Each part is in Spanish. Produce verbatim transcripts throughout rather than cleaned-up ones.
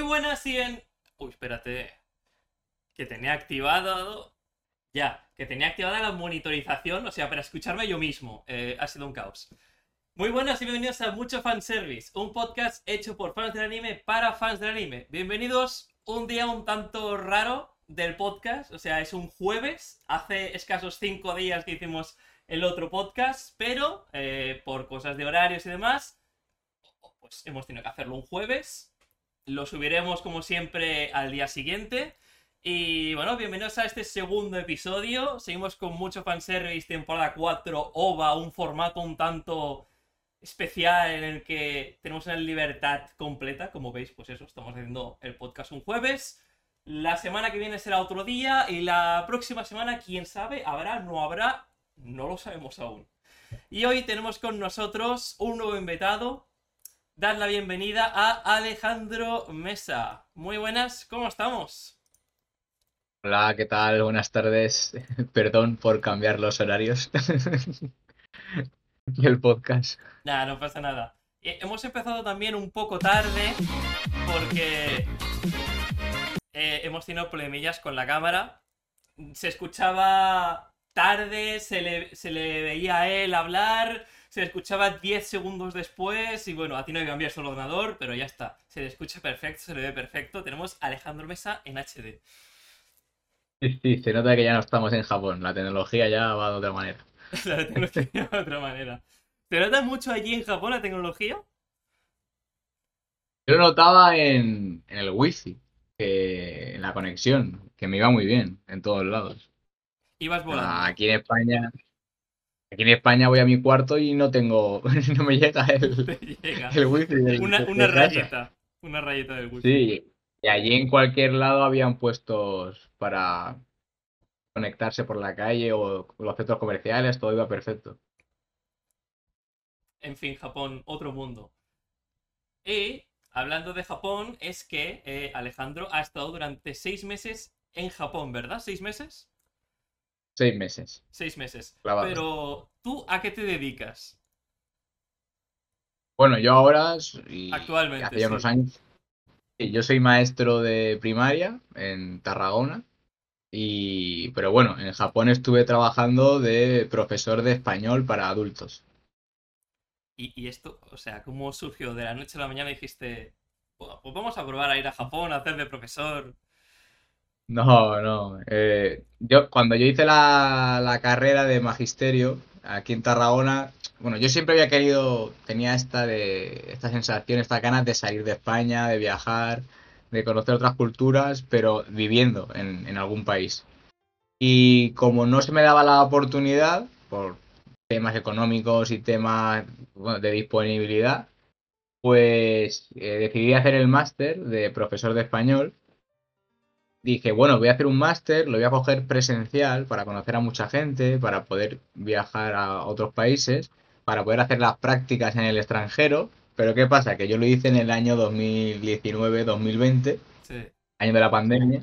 buenas y en... Uy, espérate. Que tenía activado... Ya, que tenía activada la monitorización, o sea, para escucharme yo mismo. Eh, ha sido un caos. Muy buenas y bienvenidos a Mucho Fanservice, un podcast hecho por fans del anime para fans del anime. Bienvenidos un día un tanto raro del podcast, o sea, es un jueves. Hace escasos cinco días que hicimos el otro podcast, pero eh, por cosas de horarios y demás, pues hemos tenido que hacerlo un jueves. Lo subiremos como siempre al día siguiente. Y bueno, bienvenidos a este segundo episodio. Seguimos con Mucho Fanservice, temporada cuatro, O V A, un formato un tanto especial en el que tenemos una libertad completa. Como veis, pues eso, estamos haciendo el podcast un jueves. La semana que viene será otro día y la próxima semana, quién sabe, habrá, no habrá, no lo sabemos aún. Y hoy tenemos con nosotros un nuevo invitado. Dar la bienvenida a Alejandro Mesa. Muy buenas, ¿cómo estamos? Hola, ¿qué tal? Buenas tardes. Perdón por cambiar los horarios y el podcast. Nada, no pasa nada. Eh, hemos empezado también un poco tarde porque eh, hemos tenido problemillas con la cámara. Se escuchaba tarde, se le, se le veía a él hablar, se le escuchaba diez segundos después y bueno, a ti no hay que cambiar el ordenador, pero ya está. Se le escucha perfecto, se le ve perfecto. Tenemos a Alejandro Mesa en H D. Sí, sí, se nota que ya no estamos en Japón. La tecnología ya va de otra manera. La tecnología de otra manera. ¿Te nota mucho allí en Japón la tecnología? Yo lo notaba en, en el wifi, que, en la conexión, que me iba muy bien en todos lados. Ibas volando. Aquí en España, aquí en España voy a mi cuarto y no tengo, no me llega el, Te llega. el wifi del- Una, de, una de casa. rayita. Una rayita del wifi. Sí, y allí en cualquier lado habían puestos para conectarse por la calle o los centros comerciales, todo iba perfecto. En fin, Japón, otro mundo. Y hablando de Japón, es que eh, Alejandro ha estado durante seis meses en Japón, ¿verdad? ¿Seis meses? Seis meses, Seis meses. clavados. Pero, ¿tú a qué te dedicas? Bueno, yo ahora, y Actualmente, hace ya unos sí. años, sí, yo soy maestro de primaria en Tarragona, y, pero bueno, en Japón estuve trabajando de profesor de español para adultos. Y, y esto, o sea, ¿cómo surgió? De la noche a la mañana dijiste, "Buah, pues vamos a probar a ir a Japón, a hacer de profesor". No, no. eh, yo, cuando yo hice la, la carrera de magisterio aquí en Tarragona, bueno, yo siempre había querido, tenía esta de, esta sensación, estas ganas de salir de España, de viajar, de conocer otras culturas, pero viviendo en, en algún país. Y como no se me daba la oportunidad, por temas económicos y temas, bueno, de disponibilidad, pues eh, decidí hacer el máster de profesor de español. Dije, bueno, voy a hacer un máster, lo voy a coger presencial para conocer a mucha gente, para poder viajar a otros países, para poder hacer las prácticas en el extranjero. Pero ¿qué pasa? Que yo lo hice en el año dos mil diecinueve dos mil veinte, Sí. año de la pandemia.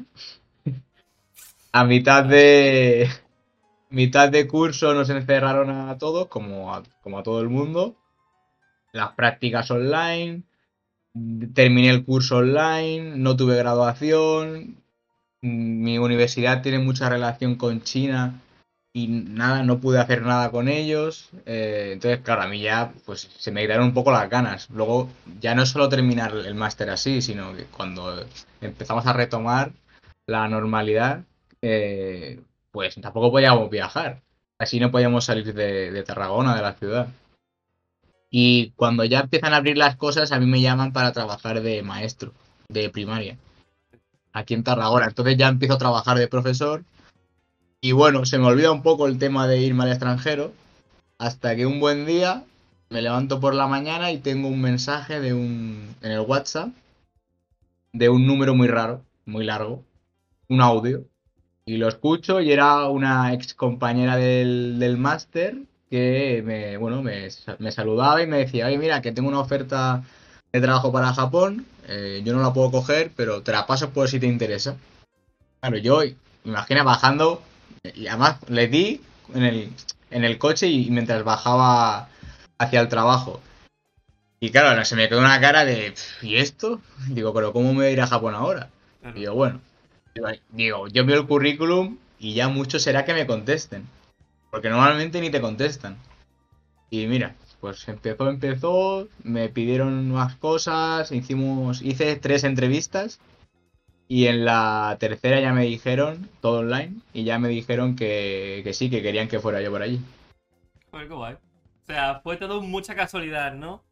A mitad Vaya. de mitad de curso nos encerraron a todos, como a, como a todo el mundo. Las prácticas online, terminé el curso online, no tuve graduación. Mi universidad tiene mucha relación con China y nada, no pude hacer nada con ellos. Eh, entonces, claro, a mí ya pues se me quitaron un poco las ganas. Luego, ya no es solo terminar el máster así, sino que cuando empezamos a retomar la normalidad, eh, pues tampoco podíamos viajar. Así no podíamos salir de, de Tarragona, de la ciudad. Y cuando ya empiezan a abrir las cosas, a mí me llaman para trabajar de maestro de primaria aquí en Tarragona. Entonces ya empiezo a trabajar de profesor y bueno, se me olvida un poco el tema de irme al extranjero hasta que un buen día me levanto por la mañana y tengo un mensaje de un en el WhatsApp de un número muy raro, muy largo, un audio. Y lo escucho y era una ex compañera del, del máster que me, bueno, me, me saludaba y me decía, oye, mira, que tengo una oferta de trabajo para Japón, eh, yo no la puedo coger, pero te la paso por si te interesa. Claro, yo, imagina bajando, y además le di en el, en el coche y mientras bajaba hacia el trabajo. Y claro, no, se me quedó una cara de, "Pf, ¿y esto?". Digo, pero ¿cómo me voy a ir a Japón ahora? Y Claro. yo, bueno, digo, digo, yo veo el currículum y ya mucho será que me contesten. Porque normalmente ni te contestan. Y mira, pues empezó, empezó, me pidieron unas cosas, hicimos, hice tres entrevistas y en la tercera ya me dijeron, todo online, y ya me dijeron que, que sí, que querían que fuera yo por allí. Joder, qué guay. O sea, fue todo mucha casualidad, ¿no?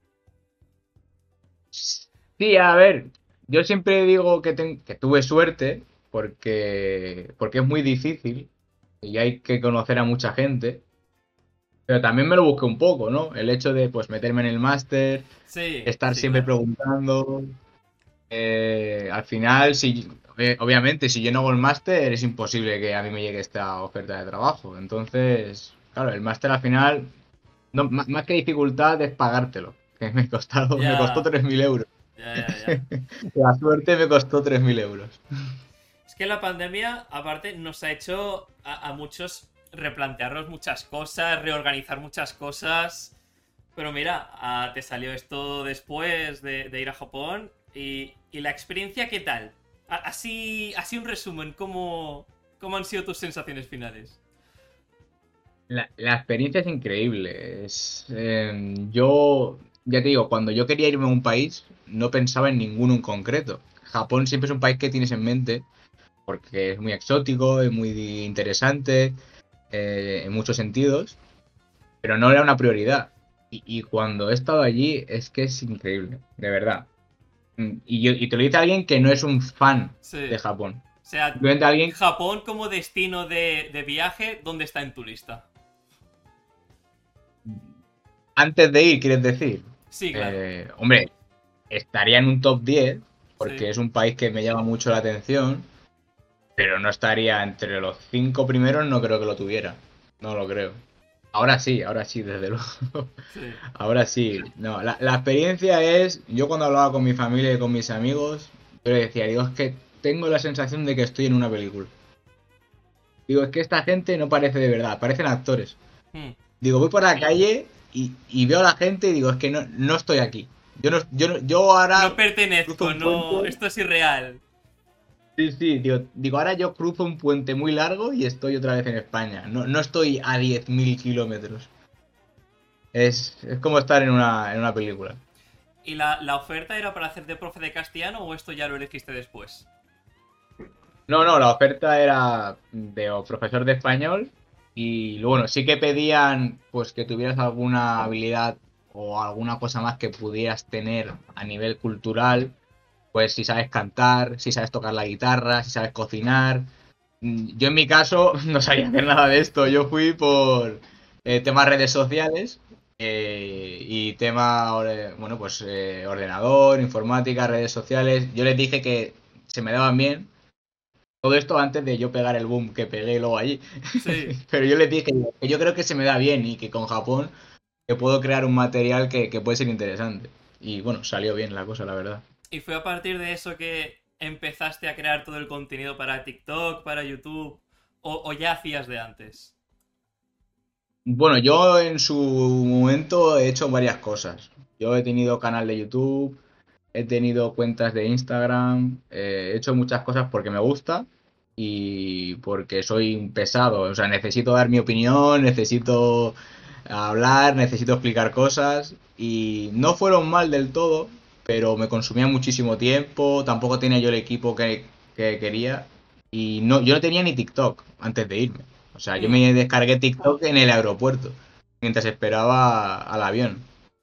Sí, a ver, yo siempre digo que, ten- que tuve suerte porque, porque es muy difícil y hay que conocer a mucha gente, pero también me lo busqué un poco, ¿no? El hecho de pues meterme en el máster, Sí, estar sí, siempre claro. preguntando. Eh, al final, si, eh, obviamente, si yo no hago el máster, es imposible que a mí me llegue esta oferta de trabajo. Entonces, claro, el máster al final, no, má- más que dificultad, es pagártelo. Que me costado, me costó Ya, tres mil euros. ya, ya, ya. La suerte me costó tres mil euros. Es que la pandemia, aparte, nos ha hecho a, a muchos replantearnos muchas cosas, reorganizar muchas cosas. Pero mira, ah, te salió esto después de, de ir a Japón. Y, y la experiencia, ¿qué tal? A- Así, así un resumen, ¿cómo, ¿cómo han sido tus sensaciones finales? La, la experiencia es increíble. Es, eh, yo, ya te digo, cuando yo quería irme a un país, no pensaba en ninguno en concreto. Japón siempre es un país que tienes en mente porque es muy exótico, es muy interesante eh, en muchos sentidos, pero no era una prioridad. Y, y cuando he estado allí es que es increíble, de verdad. Mm, Y, yo, y te lo dice alguien que no es un fan Sí. de Japón. O sea, Simplemente alguien Japón como destino de, de viaje, ¿dónde está en tu lista? antes de ir, quieres decir. Sí, claro. Eh, hombre, estaría en un top diez porque Sí. es un país que me llama mucho la atención, pero no estaría entre los cinco primeros, no creo que lo tuviera. No lo creo. Ahora sí, ahora sí, desde luego. Sí. Ahora sí, no, la, la experiencia es, yo cuando hablaba con mi familia y con mis amigos, yo le decía, digo, es que tengo la sensación de que estoy en una película. Digo, es que esta gente no parece de verdad, parecen actores. Hmm. Digo, voy por la calle y, y veo a la gente y digo, es que no, no estoy aquí. Yo no, yo no- yo ahora No cruzo pertenezco, un puente. no. Esto es irreal. Sí, sí, digo, digo, ahora yo cruzo un puente muy largo y estoy otra vez en España. No, no estoy a diez mil kilómetros. Es, es como estar en una, en una película. ¿Y la, la oferta era para hacerte profe de castellano o esto ya lo elegiste después? No, no, la oferta era de o profesor de español y bueno, sí que pedían pues que tuvieras alguna habilidad o alguna cosa más que pudieras tener a nivel cultural, pues si sabes cantar, si sabes tocar la guitarra, si sabes cocinar. Mm, Yo en mi caso no sabía hacer nada de esto, yo fui por eh, temas redes sociales eh, y tema, ore- bueno, pues eh, ordenador, informática, redes sociales. Yo les dije que se me daban bien todo esto antes de yo pegar el boom que pegué luego allí. Sí. Pero yo les dije que yo creo que se me da bien y que con Japón que puedo crear un material que, que puede ser interesante. Y bueno, salió bien la cosa, la verdad. ¿Y fue a partir de eso que empezaste a crear todo el contenido para TikTok, para YouTube? ¿O, o ya hacías de antes? Bueno, yo en su momento he hecho varias cosas. Yo he tenido canal de YouTube, he tenido cuentas de Instagram, eh, he hecho muchas cosas porque me gusta y porque soy un pesado. O sea, necesito dar mi opinión, necesito hablar, necesito explicar cosas y no fueron mal del todo, pero me consumía muchísimo tiempo, tampoco tenía yo el equipo que, que quería y no, yo no tenía ni TikTok antes de irme. O sea, yo Hmm. me descargué TikTok en el aeropuerto mientras esperaba al avión.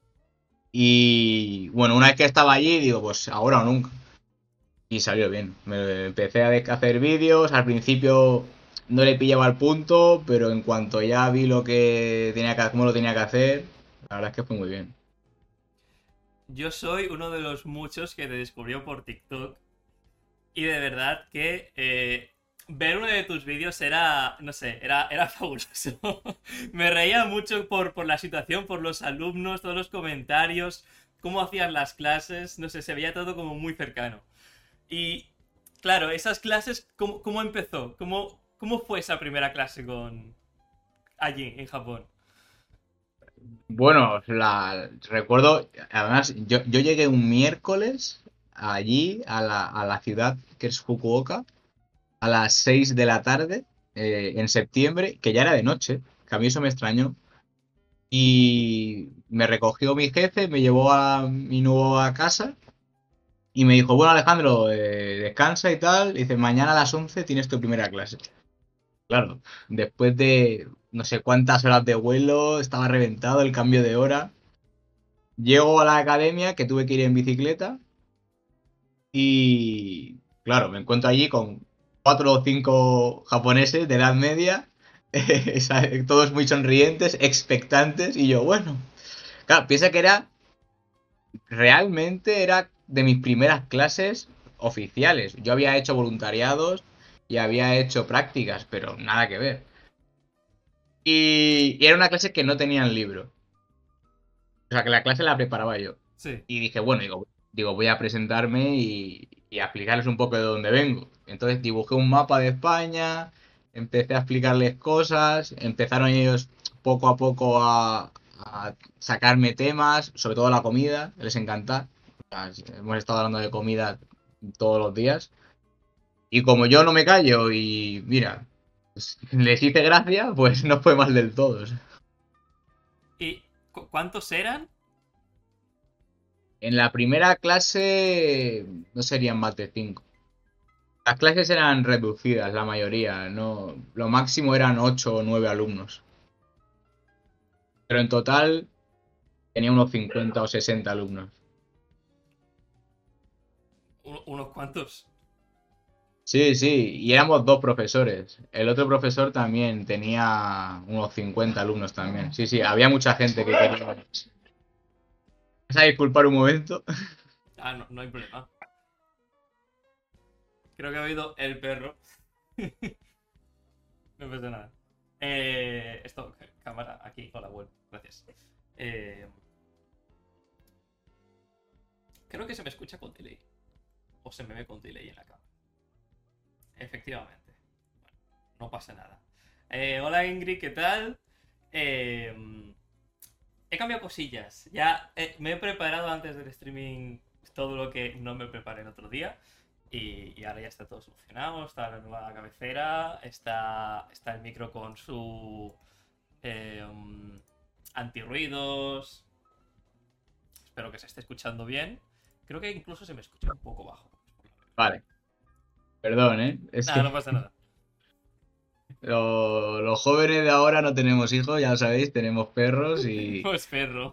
Y bueno, una vez que estaba allí, digo, pues ahora o nunca. Y salió bien. Me empecé a de- hacer vídeos. Al principio no le pillaba el punto, pero en cuanto ya vi lo que tenía que, cómo lo tenía que hacer, la verdad es que fue muy bien. Yo soy uno de los muchos que te descubrió por TikTok. Y de verdad que eh, ver uno de tus vídeos era, no sé, era, era fabuloso. Me reía mucho por, por la situación, por los alumnos, todos los comentarios, cómo hacían las clases, no sé, se veía todo como muy cercano. Y claro, esas clases, ¿cómo, cómo empezó? ¿Cómo, ¿Cómo fue esa primera clase con allí, en Japón? Bueno, la recuerdo, además, yo, yo llegué un miércoles allí a la, a la ciudad que es Fukuoka a las seis de la tarde eh, en septiembre, que ya era de noche, que a mí eso me extrañó. Y me recogió mi jefe, me llevó a mi nueva casa y me dijo, bueno Alejandro, eh, descansa y tal. Y dice, mañana a las once tienes tu primera clase. Claro, después de no sé cuántas horas de vuelo, estaba reventado el cambio de hora. Llego a la academia, que tuve que ir en bicicleta, y claro, me encuentro allí con cuatro o cinco japoneses de edad media, todos muy sonrientes, expectantes, y yo, bueno, claro, piensa que era, realmente era de mis primeras clases oficiales. Yo había hecho voluntariados y había hecho prácticas, pero nada que ver. Y, y era una clase que no tenían libro. O sea, que la clase la preparaba yo. Sí. Y dije, bueno, digo, digo voy a presentarme y, y a explicarles un poco de dónde vengo. Entonces dibujé un mapa de España, empecé a explicarles cosas, empezaron ellos poco a poco a, a sacarme temas, sobre todo la comida, les encanta. O sea, hemos estado hablando de comida todos los días. Y como yo no me callo y mira, pues, les hice gracia, pues no fue mal del todo. ¿Y cu- cuántos eran? En la primera clase no serían más de cinco. Las clases eran reducidas, la mayoría, no, lo máximo eran ocho o nueve alumnos. Pero en total tenía unos cincuenta o sesenta alumnos. Un- unos cuantos. Sí, sí, y éramos dos profesores. El otro profesor también tenía unos cincuenta alumnos también. Sí, sí, había mucha gente que quería. ¿Vas a disculpar un momento? Ah, no, no hay problema. Creo que ha oído el perro. No pasa nada. Eh, esto, cámara, aquí, hola, bueno, gracias. Eh, creo que se me escucha con delay. O se me ve con delay en la cámara. Efectivamente. Bueno, no pasa nada. Eh, hola Ingrid, ¿qué tal? Eh, he cambiado cosillas. Ya eh, me he preparado antes del streaming todo lo que no me preparé el otro día. Y, y ahora ya está todo solucionado. Está la nueva cabecera. Está, está el micro con su eh, antirruidos. Espero que se esté escuchando bien. Creo que incluso se me escucha un poco bajo. Vale, perdón, ¿eh? Es Nada, que no pasa nada. lo- los jóvenes de ahora no tenemos hijos, ya lo sabéis, tenemos perros y No es perro.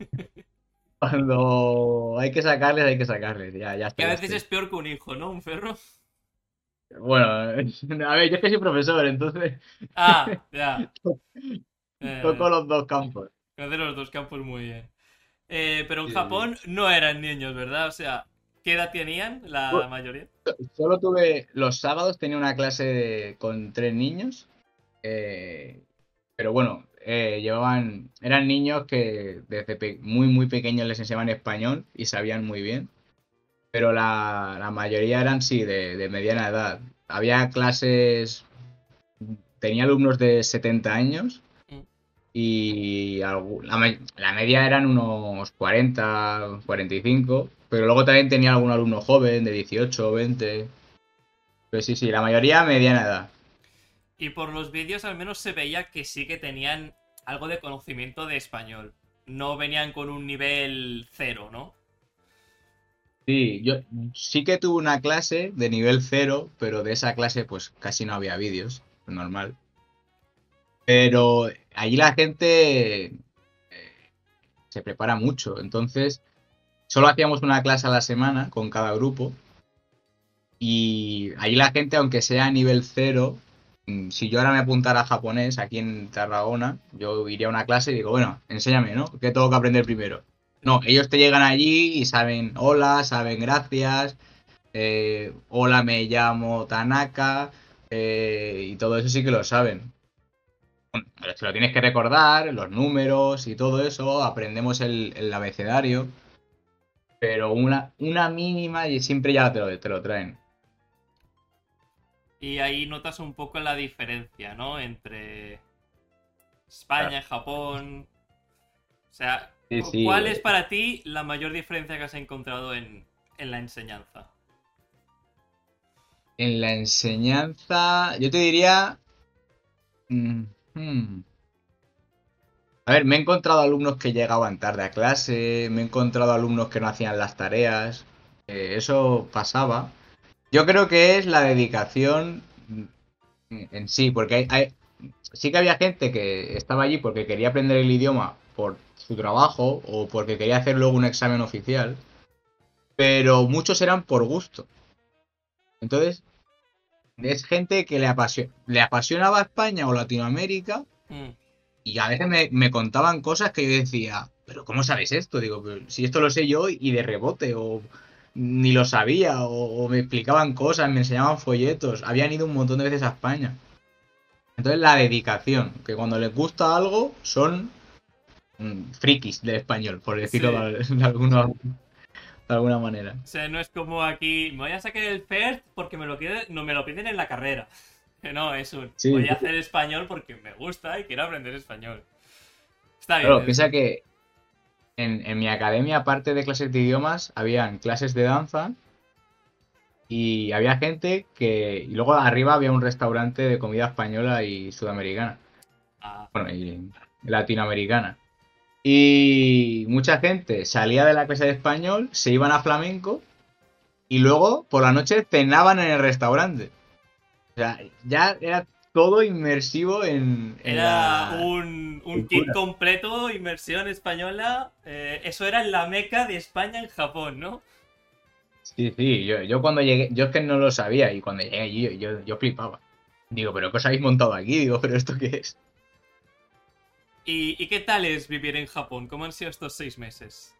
cuando hay que sacarles, hay que sacarles. Ya, ya Que está, a ya veces es estoy. peor que un hijo, ¿no? Un perro. Bueno, a ver, yo es que soy profesor, entonces Ah, ya. toco Eh, los dos campos. conoce los dos campos muy bien. Eh, pero en Sí, sí. Japón no eran niños, ¿verdad? O sea, ¿qué edad tenían la Bueno, mayoría? solo tuve, los sábados tenía una clase de- con tres niños, eh, pero bueno, eh, llevaban, eran niños que desde pe- muy, muy pequeños les enseñaban español y sabían muy bien, pero la, la mayoría eran, sí, de, de mediana edad. Había clases, tenía alumnos de setenta años Mm. y algu- la, me- la media eran unos cuarenta, cuarenta y cinco, pero luego también tenía algún alumno joven de dieciocho, veinte. Pues sí, sí, la mayoría mediana edad. Y por los vídeos al menos se veía que sí que tenían algo de conocimiento de español. No venían con un nivel cero, ¿no? Sí, yo sí que tuve una clase de nivel cero, pero de esa clase pues casi no había vídeos, normal. Pero allí la gente eh, se prepara mucho, entonces solo hacíamos una clase a la semana con cada grupo y allí la gente, aunque sea a nivel cero, mm, si yo ahora me apuntara a japonés aquí en Tarragona, yo iría a una clase y digo, bueno, enséñame, ¿no? ¿Qué tengo que aprender primero? No, ellos te llegan allí y saben hola, saben gracias, eh, hola, me llamo Tanaka, eh, y todo eso sí que lo saben. Pero se lo tienes que recordar, los números y todo eso, aprendemos el, el abecedario, pero una, una mínima y siempre ya te lo, te lo traen. Y ahí notas un poco la diferencia, ¿no? Entre Claro. España y Japón. O sea, Sí, cu- sí. ¿cuál es eh, para ti la mayor diferencia que has encontrado en, en la enseñanza? En la enseñanza, yo te diría... mm, hmm. A ver, me he encontrado alumnos que llegaban tarde a clase, me he encontrado alumnos que no hacían las tareas. Eh, eso pasaba. Yo creo que es la dedicación mm, en sí, porque hay, hay- sí que había gente que estaba allí porque quería aprender el idioma por su trabajo o porque quería hacer luego un examen oficial, pero muchos eran por gusto. Entonces, es gente que le apasio- le apasionaba España o Latinoamérica Mm, y a veces me, me contaban cosas que yo decía, pero ¿cómo sabes esto? Digo, "Pero si esto lo sé yo y de rebote, o ni lo sabía, o, o me explicaban cosas, me enseñaban folletos, habían ido un montón de veces a España. Entonces la dedicación, que cuando les gusta algo son mm, frikis del español, por decirlo sí. de, de alguna, de alguna manera. O sea, no es como aquí, me voy a sacar el FIRST porque me lo, quiere- no me lo piden en la carrera. Que no, es un, Sí, voy a sí. hacer español porque me gusta y quiero aprender español. Está bien Claro, eso. piensa que en, en mi academia, aparte de clases de idiomas, habían clases de danza. Y había gente que... Y luego arriba había un restaurante de comida española y sudamericana. Ah, Bueno, y latinoamericana. Y mucha gente salía de la clase de español, se iban a flamenco y luego por la noche cenaban en el restaurante. O sea, ya era todo inmersivo en, en era la un, un kit cultura. completo, inmersión española. Eh, eso era la meca de España en Japón, ¿no? Sí, sí, yo, yo cuando llegué, yo es que no lo sabía y cuando llegué allí yo, yo, yo flipaba. Digo, pero ¿qué os habéis montado aquí? Digo, ¿pero esto qué es? ¿Y, y qué tal es vivir en Japón? ¿Cómo han sido estos seis meses?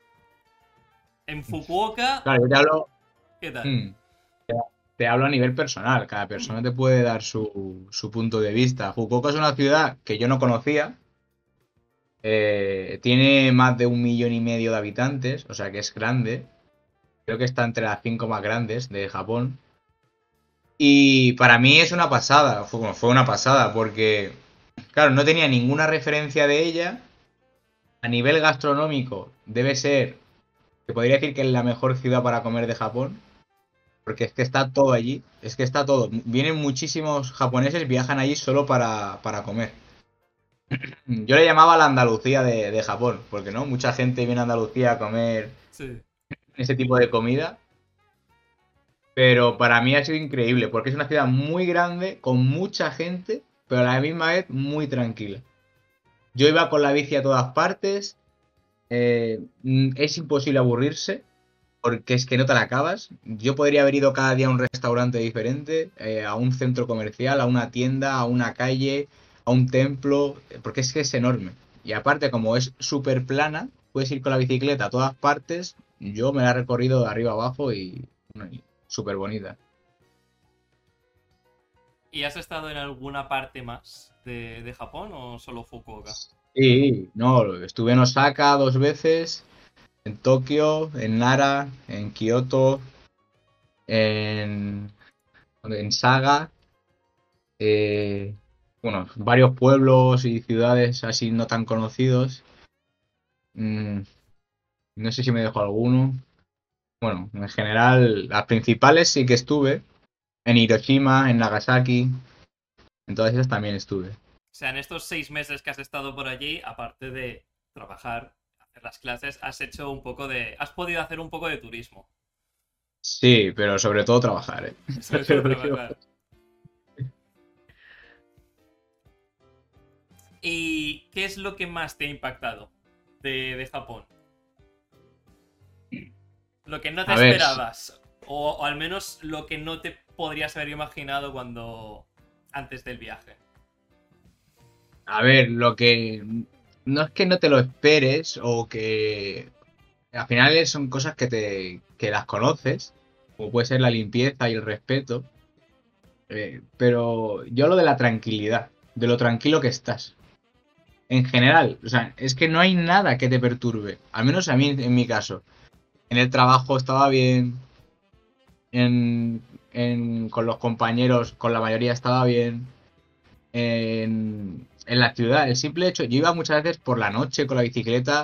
En Fukuoka, Claro, yo te hablo... ¿qué tal? hmm, te hablo a nivel personal, cada persona te puede dar su, su punto de vista. Fukuoka es una ciudad que yo no conocía, eh, tiene más de un millón y medio de habitantes, o sea que es grande, creo que está entre las cinco más grandes de Japón. Y para mí es una pasada, fue, bueno, fue una pasada, porque, claro, no tenía ninguna referencia de ella. A nivel gastronómico, debe ser, te podría decir que es la mejor ciudad para comer de Japón. Porque es que está todo allí, es que está todo. Vienen muchísimos japoneses, viajan allí solo para, para comer. Yo le llamaba la Andalucía de, de Japón, porque no, mucha gente viene a Andalucía a comer Sí. ese tipo de comida. Pero para mí ha sido increíble, porque es una ciudad muy grande, con mucha gente, pero a la misma vez muy tranquila. Yo iba con la bici a todas partes, eh, mm, es imposible aburrirse, porque es que no te la acabas. Yo podría haber ido cada día a un restaurante diferente, eh, a un centro comercial, a una tienda, a una calle, a un templo, porque es que es enorme. Y aparte, como es súper plana, puedes ir con la bicicleta a todas partes. Yo me la he recorrido de arriba a abajo y, bueno, y súper bonita. ¿Y has estado en alguna parte más de, de Japón o solo Fukuoka? Sí, no, estuve en Osaka dos veces, en Tokio, en Nara, en Kioto, en, en Saga. eh, bueno, varios pueblos y ciudades así no tan conocidos. Mm, no sé si me dejo alguno. Bueno, en general, las principales sí que estuve. En Hiroshima, en Nagasaki, en todas esas también estuve. O sea, en estos seis meses que has estado por allí, aparte de trabajar, hacer las clases, has hecho un poco de... Has podido hacer un poco de turismo. Sí, pero sobre todo trabajar, ¿eh? Sobre Te todo lo digo. trabajar. ¿Y qué es lo que más te ha impactado de, de Japón? Lo que no te A ver, esperabas. O, o al menos lo que no te podrías haber imaginado cuando... antes del viaje. a ver, lo que no es que no te lo esperes o que al final son cosas que te que las conoces, como puede ser la limpieza y el respeto, eh, pero yo lo de la tranquilidad, de lo tranquilo que estás. En general, o sea, es que no hay nada que te perturbe, al menos a mí en mi caso. En el trabajo estaba bien, en, en- con los compañeros, con la mayoría estaba bien, en, en la ciudad, el simple hecho, yo iba muchas veces por la noche con la bicicleta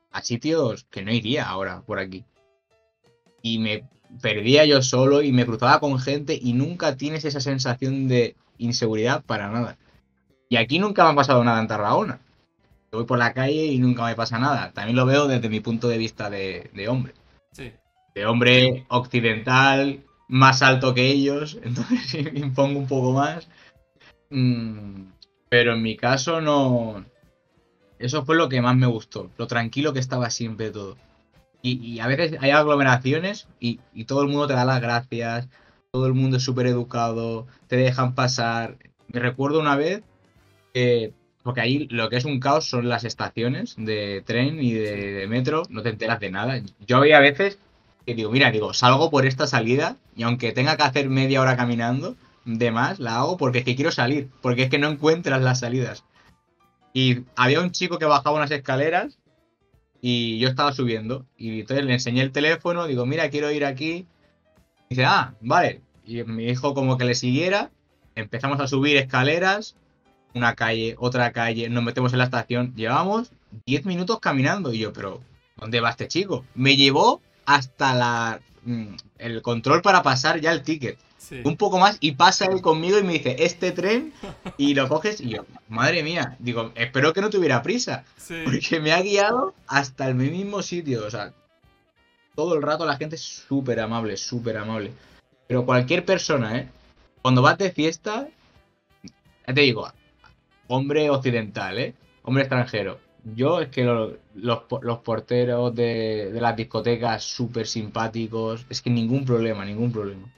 a sitios que no iría ahora por aquí. Y me perdía yo solo y me cruzaba con gente y nunca tienes esa sensación de inseguridad para nada. Y aquí nunca me ha pasado nada en Tarragona. Voy por la calle y nunca me pasa nada. También lo veo desde mi punto de vista de, de hombre. Sí. De hombre occidental, más alto que ellos, entonces impongo un poco más. Mm, pero en mi caso no. Eso fue lo que más me gustó, lo tranquilo que estaba siempre todo. Y, y a veces hay aglomeraciones y, y todo el mundo te da las gracias, todo el mundo es súper educado, te dejan pasar. Me recuerdo una vez que, porque ahí lo que es un caos son las estaciones de tren y de, Sí. de metro, no te enteras de nada. Yo había veces que digo, mira, digo, salgo por esta salida y aunque tenga que hacer media hora caminando, de más, la hago porque es que quiero salir, porque es que no encuentras las salidas. Y había un chico que bajaba unas escaleras y yo estaba subiendo. Y entonces le enseñé el teléfono, digo, mira, quiero ir aquí. Y dice, ah, vale. Y me dijo como que le siguiera. Empezamos a subir escaleras, una calle, otra calle, nos metemos en la estación. Llevamos diez minutos caminando. Y yo, pero, ¿dónde va este chico? Me llevó hasta la mm, el control para pasar ya el ticket. Sí. Un poco más y pasa él conmigo y me dice, este tren, y lo coges y yo, madre mía, digo, espero que no tuviera prisa, Sí. porque me ha guiado hasta el mismo sitio, o sea, todo el rato la gente es súper amable, súper amable. Pero cualquier persona, ¿eh? Cuando vas de fiesta, ya te digo, hombre occidental, ¿eh? Hombre extranjero. Yo es que lo- los, po- los porteros de, de las discotecas súper simpáticos, es que ningún problema, ningún problema.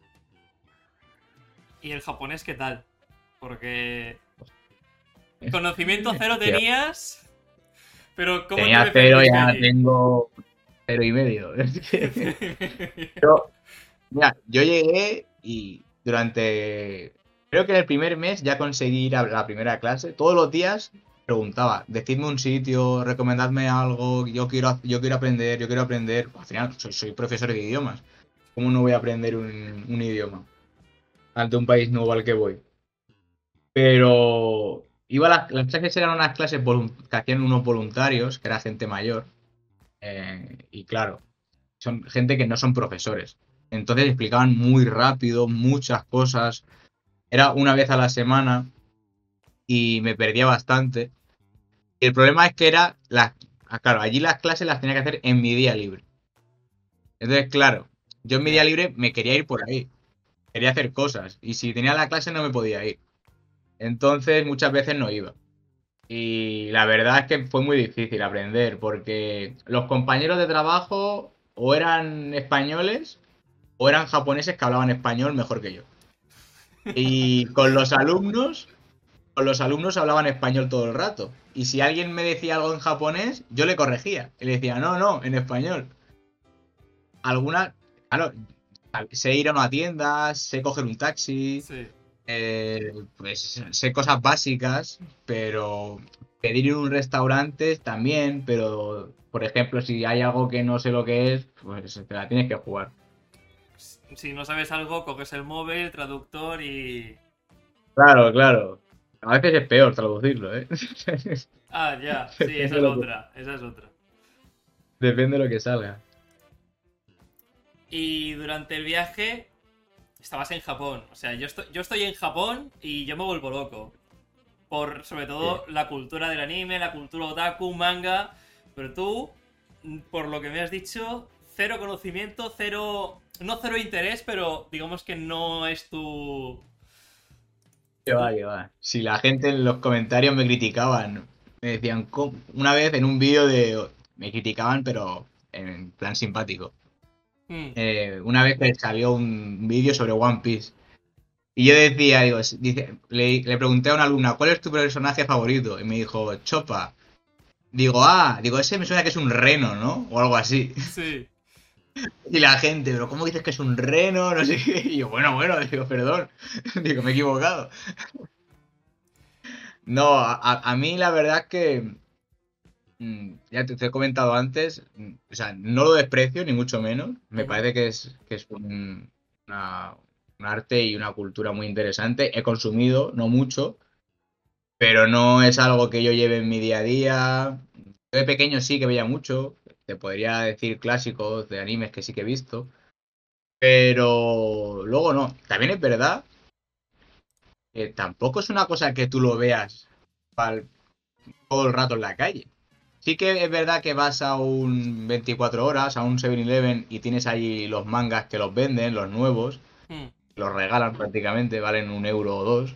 ¿Y el japonés qué tal? Porque conocimiento cero Que tenías, pero ¿cómo te tenía cero, defendiste ya allí? tengo cero y medio. Es que yo, mira, yo llegué y durante, creo que en el primer mes ya conseguí ir a la primera clase. Todos los días preguntaba, decidme un sitio, recomendadme algo, yo quiero, yo quiero aprender, yo quiero aprender. Al final, soy, soy profesor de idiomas. ¿Cómo no voy a aprender un, un idioma ante un país nuevo al que voy? Pero iba a las, las clases eran unas clases volun- que hacían unos voluntarios, que era gente mayor. Eh, y claro, son gente que no son profesores. Entonces explicaban muy rápido muchas cosas. Era una vez a la semana y me perdía bastante. Y el problema es que era, las, ah, claro, allí las clases las tenía que hacer en mi día libre. Entonces, claro, yo en mi día Ya. libre me quería ir por ahí. Quería hacer cosas. Y si tenía la clase no me podía ir. Entonces muchas veces no iba. Y la verdad es que fue muy difícil aprender porque los compañeros de trabajo o eran españoles o eran japoneses que hablaban español mejor que yo. Y con los alumnos, con los alumnos hablaban español todo el rato. Y si alguien me decía algo en japonés, yo le corregía. Y le decía, no, no, en español. Alguna, claro, sé ir a una tienda, sé coger un taxi, Sí. eh, pues sé cosas básicas, pero pedir en un restaurante también, pero por ejemplo, si hay algo que no sé lo que es, pues te la tienes que jugar. Si no sabes algo, coges el móvil, traductor y... Claro, claro. A veces es peor traducirlo, ¿eh? Ah, ya. Sí, esa Depende es de lo que, otra. Esa es otra. depende de lo que salga. Y durante el viaje estabas en Japón. O sea, yo estoy, yo estoy en Japón y yo me vuelvo loco. Por sobre Sí. todo la cultura del anime, la cultura otaku, manga. Pero tú, por lo que me has dicho, cero conocimiento, cero... No cero interés, pero digamos que no es tu... Que va, que va. Si la gente en los comentarios me criticaban, me decían, "¿Cómo?". Una vez en un vídeo de... Me criticaban, pero en plan simpático. Hmm. Eh, una vez que salió un vídeo sobre One Piece. Y yo decía, digo, s- dice, le, le pregunté a una alumna, ¿cuál es tu personaje favorito? Y me dijo, Choppa. Digo, ah, digo, ese me suena que es un reno, ¿no? O algo así. Sí. Y la gente, pero ¿cómo dices que es un reno? No sé qué. Y yo, bueno, bueno, digo, perdón. Digo, me he equivocado. No, a, a- a mí la verdad es que, mm, ya te, te he comentado antes, mm, o sea, no lo desprecio, ni mucho menos. Me Ujú. parece que es, que es un, una- un arte y una cultura muy interesante. He consumido, no mucho, pero no es algo que yo lleve en mi día a día. Yo de pequeño sí que veía mucho, te podría decir clásicos de animes que sí que he visto, pero luego no. También es verdad que tampoco es una cosa que tú lo veas pal- todo el rato en la calle. Sí que es verdad que vas a un veinticuatro horas, a un siete-Eleven y tienes ahí los mangas que los venden, los nuevos, Mm, los regalan prácticamente, valen un euro o dos.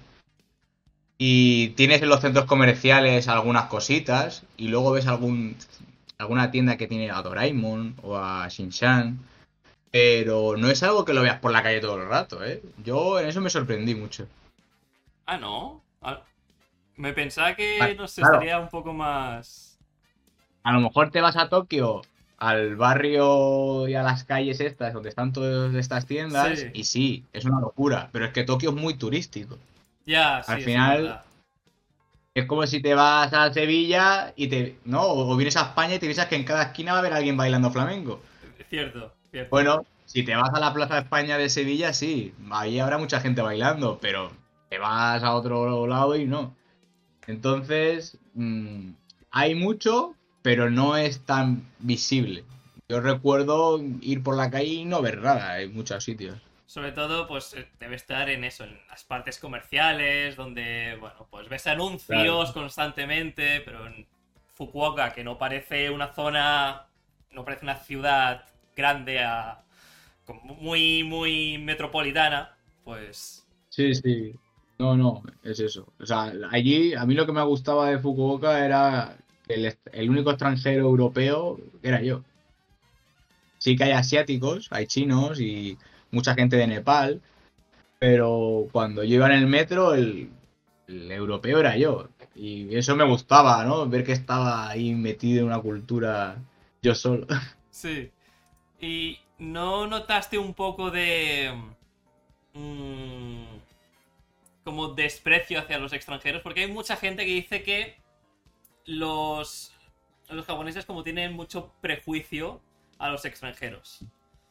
Y tienes en los centros comerciales algunas cositas y luego ves algún alguna tienda que tiene a Doraemon o a Shin-Chan, pero no es algo que lo veas por la calle todo el rato, ¿eh? Yo en eso me sorprendí mucho. Ah, no. Ah, me pensaba que, Ah, no sé, claro, estaría un poco más... a lo mejor te vas a Tokio, al barrio y a las calles estas donde están todas estas tiendas Sí, y sí, es una locura, pero es que Tokio es muy turístico. ya, Al sí, eso es final verdad. es como si te vas a Sevilla y te, ¿no? O vienes a España y te piensas que en cada esquina va a haber alguien bailando flamenco. Cierto, cierto. Bueno, si te vas a la Plaza de España de Sevilla, sí, ahí habrá mucha gente bailando, pero te vas a otro lado y no. Entonces, mmm, hay mucho, pero no es tan visible. Yo recuerdo ir por la calle y no ver nada en muchos sitios. Sobre todo, pues eh, debe estar en eso, en las partes comerciales, donde, bueno, pues ves Claro. anuncios constantemente, pero en Fukuoka, que no parece una zona, no parece una ciudad grande, a, como muy, muy metropolitana, pues... Sí, sí. No, no, es eso. O sea, allí a mí lo que me gustaba de Fukuoka era que el, est- el único extranjero europeo era yo. Sí que hay asiáticos, hay chinos y mucha gente de Nepal, pero cuando yo iba en el metro, el, el europeo era yo. Y eso me gustaba, ¿no? Ver que estaba ahí metido en una cultura yo solo. Sí. ¿Y no notaste un poco de... mm, como desprecio hacia los extranjeros? Porque hay mucha gente que dice que los, los japoneses como tienen mucho prejuicio a los extranjeros.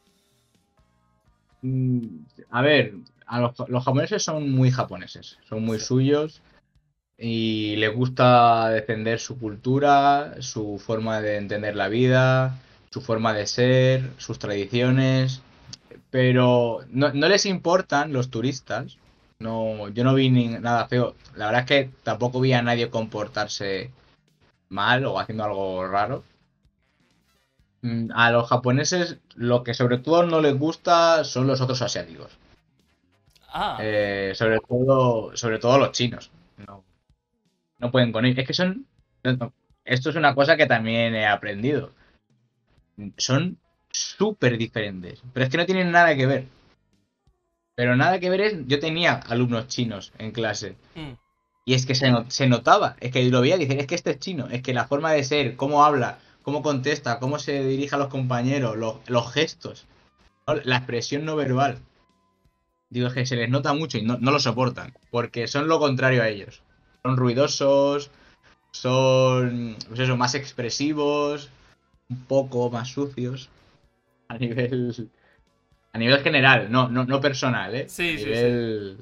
Mm, A ver, a los, los japoneses son muy japoneses, son muy Sí. suyos y les gusta defender su cultura, su forma de entender la vida, su forma de ser, sus tradiciones. Pero no, no les importan los turistas. No, yo no vi ni nada feo. La verdad es que tampoco vi a nadie comportarse mal o haciendo algo raro. Mm, A los japoneses lo que sobre todo no les gusta son los otros asiáticos. Ah, Eh, sobre todo, sobre todo los chinos. No, no pueden con ellos. Es que son. no, no. Esto es una cosa que también he aprendido. Son súper diferentes. Pero es que no tienen nada que ver. Pero nada que ver es. Yo tenía alumnos chinos en clase. mm, Y es que se, no- se notaba, es que lo veía y decir, es que este es chino, es que la forma de ser, cómo habla, cómo contesta, cómo se dirige a los compañeros, los, los gestos, ¿no? La expresión no verbal. Digo, es que se les nota mucho y no, no lo soportan, porque son lo contrario a ellos. Son ruidosos, son, pues eso, más expresivos, un poco más sucios a nivel, a nivel general, no, no, no personal, ¿eh? A sí, sí, sí. nivel...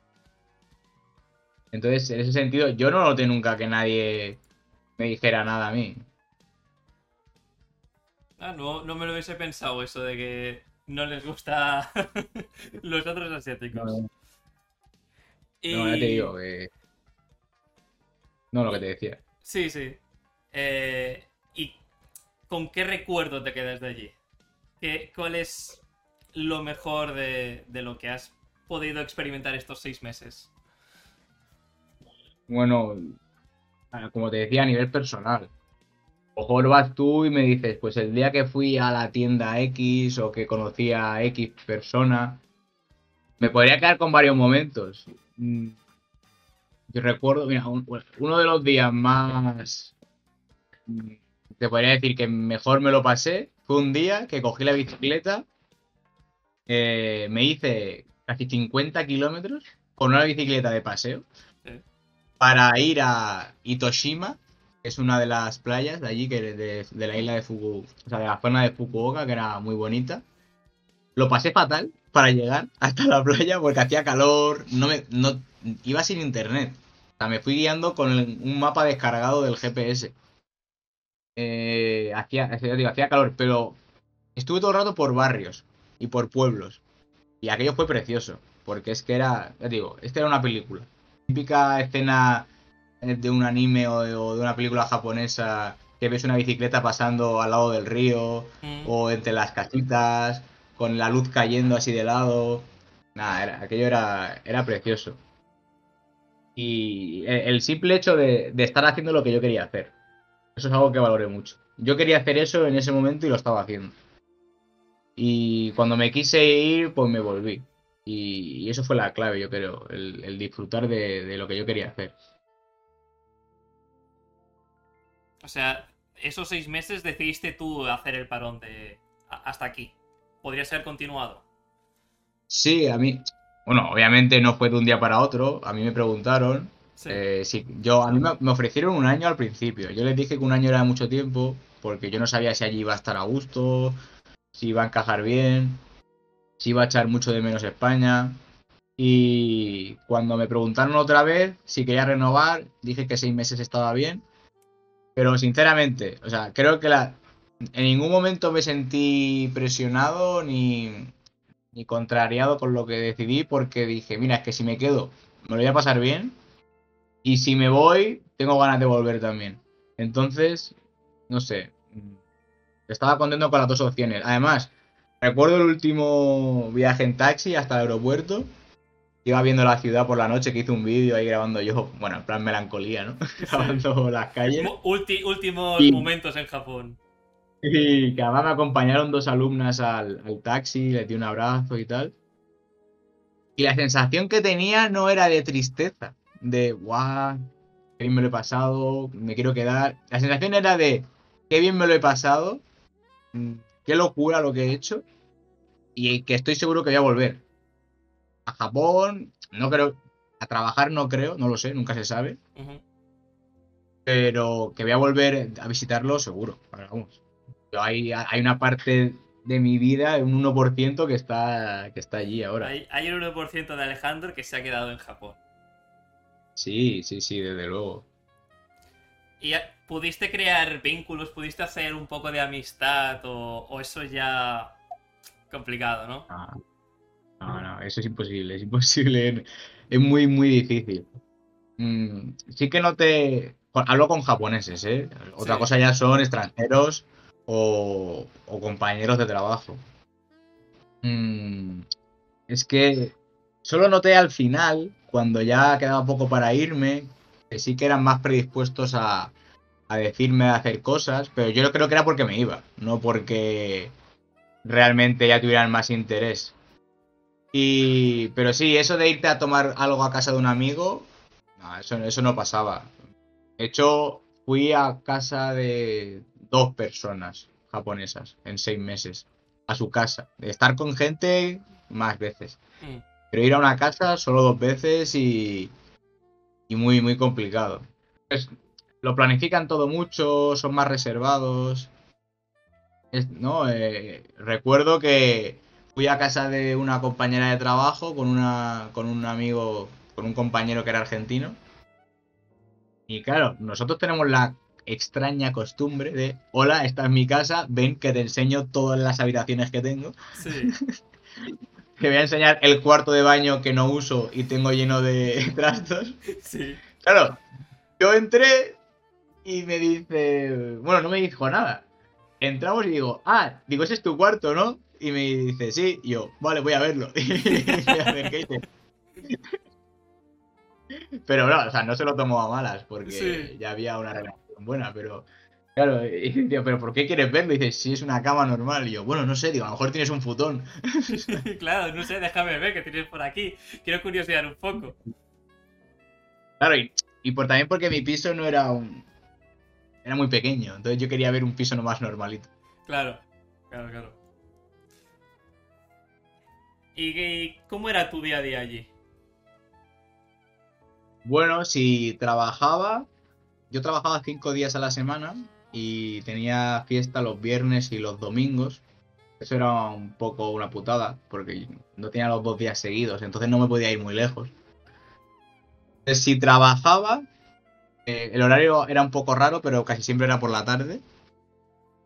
Entonces, en ese sentido, yo no noté nunca que nadie me dijera nada a mí. Ah, no, no me lo hubiese pensado eso de que no les gusta los otros asiáticos. No, no, ya te Y, digo que. No, lo que y te decía. sí, sí. Eh, ¿Y con qué recuerdo te quedas de allí? ¿Qué, ¿Cuál es lo mejor de, de lo que has podido experimentar estos seis meses? Bueno, como te decía, a nivel personal. O mejor vas tú y me dices, pues el día que fui a la tienda X o que conocí a X persona, me podría quedar con varios momentos. Mm, Yo recuerdo, mira, un- uno de los días más, mm, te podría decir que mejor me lo pasé, fue un día que cogí la bicicleta, eh, me hice casi cincuenta kilómetros con una bicicleta de paseo Sí. para ir a Itoshima, que es una de las playas de allí, que de, de la isla de Fuku, o sea, de la zona de Fukuoka, que era muy bonita. Lo pasé fatal para llegar hasta la playa porque hacía calor, no me, no, iba sin internet. O sea, me fui guiando con el- un mapa descargado del G P S. eh, hacía, ya digo, hacía calor, pero estuve todo el rato por barrios y por pueblos. Y aquello fue precioso, porque es que era, ya digo, esta era una película. Típica escena eh, de un anime o de, o de una película japonesa que ves una bicicleta pasando al lado del río Mm. o entre las casitas con la luz cayendo así de lado. Nada, era- aquello era, era precioso. Y el, el simple hecho de, de estar haciendo lo que yo quería hacer. Eso es algo que valoré mucho. Yo quería hacer eso en ese momento y lo estaba haciendo. Y cuando me quise ir, pues me volví. Y, y eso fue la clave, yo creo, el, el disfrutar de, de lo que yo quería hacer. O sea, esos seis meses decidiste tú hacer el parón de a- hasta aquí. Podría ser continuado. Sí, a mí, bueno, obviamente no fue de un día para otro. A mí me preguntaron Sí. eh, si yo, a mí me, me ofrecieron un año al principio. Yo les dije que un año era mucho tiempo porque yo no sabía si allí iba a estar a gusto, si iba a encajar bien, si iba a echar mucho de menos España. Y cuando me preguntaron otra vez si quería renovar, dije que seis meses estaba bien. Pero sinceramente, o sea, creo que la, en ningún momento me sentí presionado ni, ni contrariado con lo que decidí porque dije, mira, es que si me quedo me lo voy a pasar bien y si me voy tengo ganas de volver también. Entonces, no sé, estaba contento con las dos opciones. Además, recuerdo el último viaje en taxi hasta el aeropuerto. Iba viendo la ciudad por la noche, que hice un vídeo ahí grabando yo, bueno, en plan melancolía, ¿no? Sí. Grabando las calles. Mo- ulti- últimos Y, momentos en Japón. y que además me acompañaron dos alumnas al, al taxi, les di un abrazo y tal. Y la sensación que tenía no era de tristeza, de guau, qué bien me lo he pasado, me quiero quedar. La sensación era de qué bien me lo he pasado, mm, qué locura lo que he hecho y que estoy seguro que voy a volver. A Japón, no creo, a trabajar no creo, no lo sé, nunca se sabe, Ujú. pero que voy a volver a visitarlo seguro. Vamos. Yo hay, hay una parte de mi vida, un uno por ciento que está, que está allí ahora. Hay, hay un uno por ciento de Alejandro que se ha quedado en Japón. Sí, sí, sí, desde luego. ¿Y a- pudiste crear vínculos? ¿Pudiste hacer un poco de amistad? ¿O, o eso ya complicado, no? Ah, no, no, eso es imposible, es imposible. Es muy, muy difícil. Mm, sí que no te... Hablo con japoneses, ¿eh? Otra Sí. cosa ya son extranjeros o, o compañeros de trabajo. Mm, es que solo noté al final, cuando ya quedaba poco para irme, que sí que eran más predispuestos a, a decirme a hacer cosas, pero yo creo que era porque me iba, no porque realmente ya tuvieran más interés. Y, pero sí, eso de irte a tomar algo a casa de un amigo, no, eso, eso no pasaba. De hecho, fui a casa de dos personas japonesas en seis meses, a su casa. De estar con gente más veces. Mm. Pero ir a una casa solo dos veces y, y muy, muy complicado. Pues, lo planifican todo mucho, son más reservados. Es- ¿no? Eh, recuerdo que fui a casa de una compañera de trabajo con una, con un amigo, con un compañero que era argentino. Y claro, nosotros tenemos la extraña costumbre de, hola, esta es mi casa, ven que te enseño todas las habitaciones que tengo. Sí. Te voy a enseñar el cuarto de baño que no uso y tengo lleno de trastos. Sí. Claro, yo entré y me dice, bueno, no me dijo nada. Entramos y digo, ah, digo, ese es tu cuarto, ¿no? Y me dice, sí. Y yo, vale, voy a verlo. Y me acerqué y dice, pero no, o sea, no se lo tomó a malas Sí. porque ya había una relación buena, pero claro, y digo, pero ¿por qué quieres verlo? Y dice, si es una cama normal. Y yo, bueno, no sé, digo, a lo mejor tienes un futón. Claro, no sé, déjame ver qué tienes por aquí. Quiero curiosear un poco. Claro, y, y por, también porque mi piso no era un, era muy pequeño, entonces yo quería ver un piso no más normalito. Claro, claro, claro. ¿Y, y cómo era tu día a día allí? Bueno, si trabajaba, yo trabajaba cinco días a la semana y tenía fiesta los viernes y los domingos. Eso era un poco una putada, porque no tenía los dos días seguidos, entonces no me podía ir muy lejos. Entonces, si trabajaba, eh, el horario era un poco raro, pero casi siempre era por la tarde.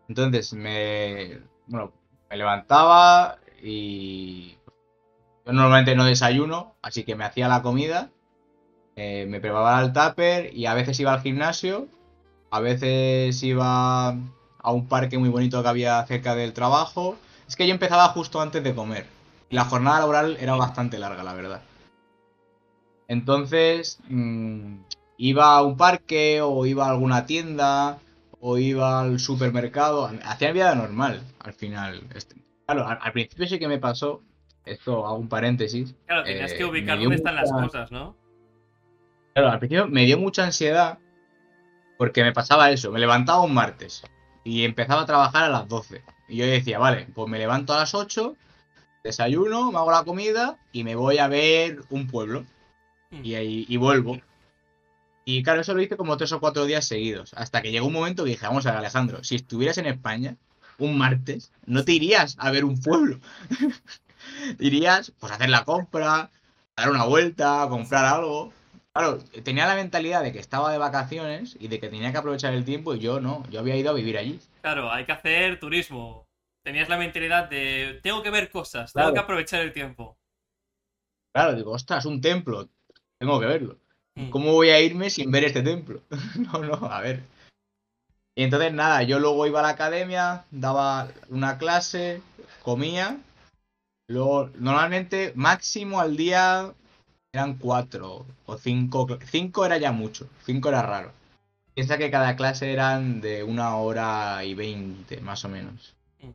Entonces me, bueno, me levantaba y yo normalmente no desayuno, así que me hacía la comida, eh, me preparaba el tupper y a veces iba al gimnasio, a veces iba a un parque muy bonito que había cerca del trabajo. Es que yo empezaba justo antes de comer. La Mm. jornada laboral era bastante larga, la verdad. Entonces, mmm, iba a un parque o iba a alguna tienda o iba al supermercado. Hacía vida normal, al final. Este, claro, al, al principio sí que me pasó, esto hago un paréntesis, Claro, tenías que eh, me ubicar dio dónde están las mucha... cosas, ¿no? Claro, al principio me dio mucha ansiedad porque me pasaba eso, me levantaba un martes y empezaba a trabajar a las doce. Y yo decía, vale, pues me levanto a las ocho, desayuno, me hago la comida y me voy a ver un pueblo. Mm. Y, ahí, y vuelvo. Y claro, eso lo hice como tres o cuatro días seguidos. Hasta que llegó un momento que dije, vamos a ver, Alejandro, si estuvieras en España un martes, no te Sí. irías a ver un pueblo. Irías, pues, a hacer la compra, a dar una vuelta, a comprar Sí. algo. Claro, tenía la mentalidad de que estaba de vacaciones y de que tenía que aprovechar el tiempo y yo no, yo había ido a vivir allí. Claro, hay que hacer turismo. Tenías la mentalidad de tengo que ver cosas, tengo que Claro, aprovechar el tiempo. claro, digo, ostras, un templo, tengo que verlo. Mm. ¿Cómo voy a irme sin ver este templo? No, no, a ver. Y entonces nada, yo luego iba a la academia, daba una clase, comía, luego normalmente máximo al día eran cuatro o cinco, cinco era ya mucho, cinco era raro. Piensa que cada clase eran de una hora y veinte, más o menos. Mm.